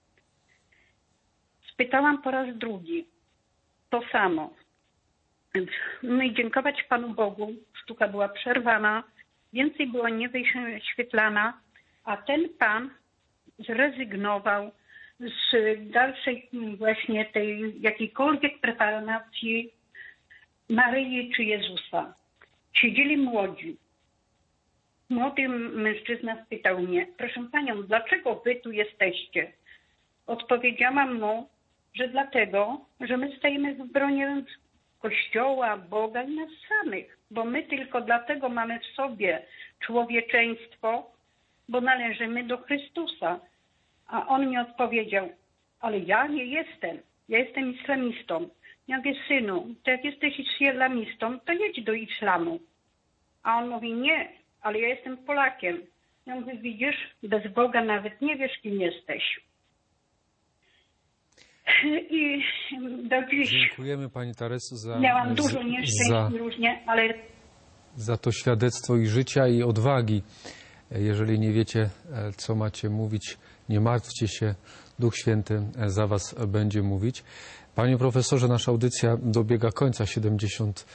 H: Spytałam po raz drugi. To samo. No i dziękować Panu Bogu. Sztuka była przerwana, więcej była niewyświetlana, a ten Pan zrezygnował z dalszej właśnie tej jakiejkolwiek preparacji Maryi czy Jezusa. Siedzieli młodzi. Młody mężczyzna spytał mnie, proszę panią, dlaczego wy tu jesteście? Odpowiedziałam mu, że dlatego, że my stajemy w obronie Kościoła, Boga i nas samych, bo my tylko dlatego mamy w sobie człowieczeństwo, bo należymy do Chrystusa. A on mi odpowiedział, ale ja nie jestem, ja jestem islamistą. Ja mówię, synu, to jak jesteś islamistą, to jedź do islamu. A on mówi, nie, ale ja jestem Polakiem. Ja mówię, widzisz, bez Boga nawet nie wiesz, kim jesteś. I do dziś
A: Dziękujemy pani Tereso
H: miałam dużo nieszczęść różnie, ale
A: za to świadectwo i życia, i odwagi. Jeżeli nie wiecie, co macie mówić, nie martwcie się, Duch Święty za was będzie mówić. Panie profesorze, nasza audycja dobiega końca, 70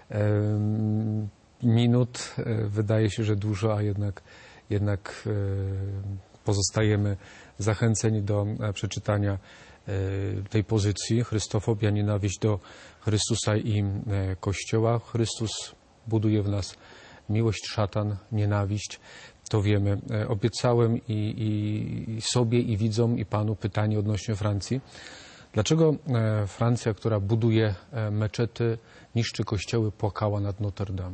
A: minut. Wydaje się, że dużo, a jednak pozostajemy zachęceni do przeczytania tej pozycji. Chrystofobia, nienawiść do Chrystusa i Kościoła. Chrystus buduje w nas miłość, szatan, nienawiść. To wiemy. Obiecałem i sobie, i widzom, i Panu pytanie odnośnie Francji. Dlaczego Francja, która buduje meczety, niszczy kościoły, płakała nad Notre Dame?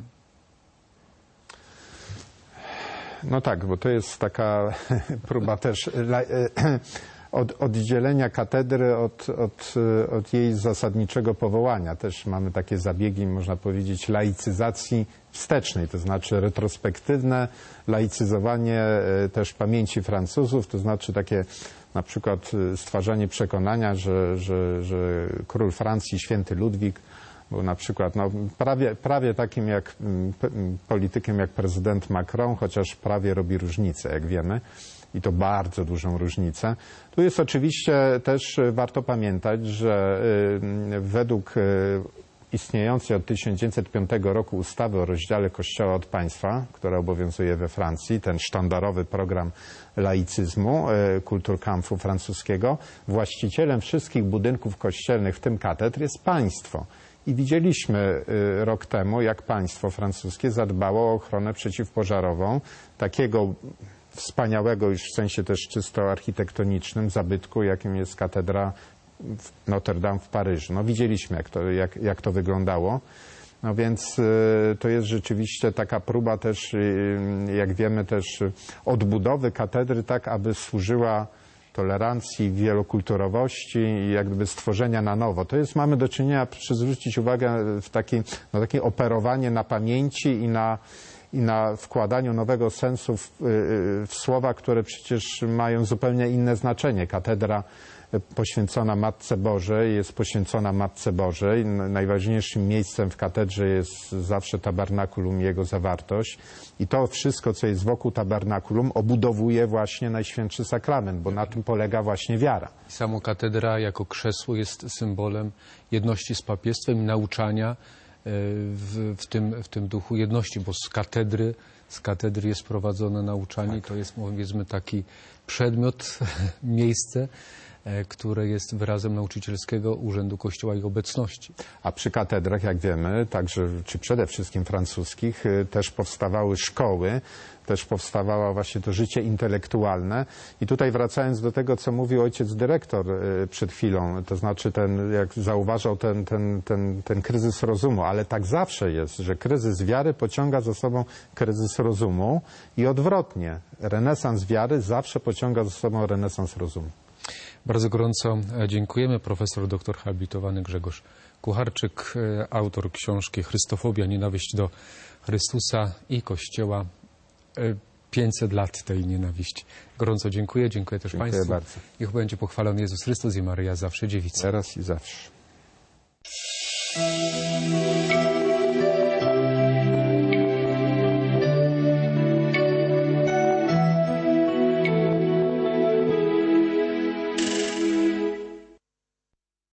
B: No tak, bo to jest taka próba też oddzielenia katedry od jej zasadniczego powołania. Też mamy takie zabiegi, można powiedzieć, laicyzacji wstecznej, to znaczy retrospektywne laicyzowanie też pamięci Francuzów, to znaczy takie na przykład stwarzanie przekonania, że król Francji, święty Ludwik, był na przykład prawie takim jak politykiem jak prezydent Macron, chociaż prawie robi różnicę, jak wiemy. I to bardzo dużą różnicę. Tu jest oczywiście też warto pamiętać, że według istniejącej od 1905 roku ustawy o rozdziale Kościoła od państwa, która obowiązuje we Francji, ten sztandarowy program laicyzmu, Kulturkampfu francuskiego, właścicielem wszystkich budynków kościelnych, w tym katedr, jest państwo. I widzieliśmy rok temu, jak państwo francuskie zadbało o ochronę przeciwpożarową takiego wspaniałego już w sensie też czysto architektonicznym zabytku, jakim jest katedra Notre Dame w Paryżu. No widzieliśmy, jak to wyglądało. No więc to jest rzeczywiście taka próba też, jak wiemy, też odbudowy katedry tak, aby służyła tolerancji, wielokulturowości i jakby stworzenia na nowo. To jest, mamy do czynienia, proszę zwrócić uwagę, w takie operowanie na pamięci i na wkładaniu nowego sensu w słowa, które przecież mają zupełnie inne znaczenie. Katedra poświęcona Matce Bożej jest poświęcona Matce Bożej. Najważniejszym miejscem w katedrze jest zawsze tabernakulum i jego zawartość. I to wszystko, co jest wokół tabernakulum, obudowuje właśnie Najświętszy Sakrament, bo na tym polega właśnie wiara.
A: Samo katedra jako krzesło jest symbolem jedności z papiestwem i nauczania w tym duchu jedności, bo z katedry jest prowadzone nauczanie i to jest, powiedzmy, taki przedmiot, miejsce, które jest wyrazem nauczycielskiego urzędu Kościoła i obecności.
B: A przy katedrach, jak wiemy, także, czy przede wszystkim francuskich, też powstawały szkoły, też powstawało właśnie to życie intelektualne. I tutaj wracając do tego, co mówił ojciec dyrektor przed chwilą, to znaczy jak zauważał ten kryzys rozumu, ale tak zawsze jest, że kryzys wiary pociąga za sobą kryzys rozumu i odwrotnie. Renesans wiary zawsze pociąga za sobą renesans rozumu.
A: Bardzo gorąco dziękujemy. Profesor doktor habilitowany Grzegorz Kucharczyk, autor książki Chrystofobia, nienawiść do Chrystusa i Kościoła. 500 lat tej nienawiści. Gorąco dziękuję. Dziękuję też Państwu.
B: Bardzo.
A: Niech będzie pochwalony Jezus Chrystus i Maryja zawsze dziewica.
B: Teraz i zawsze.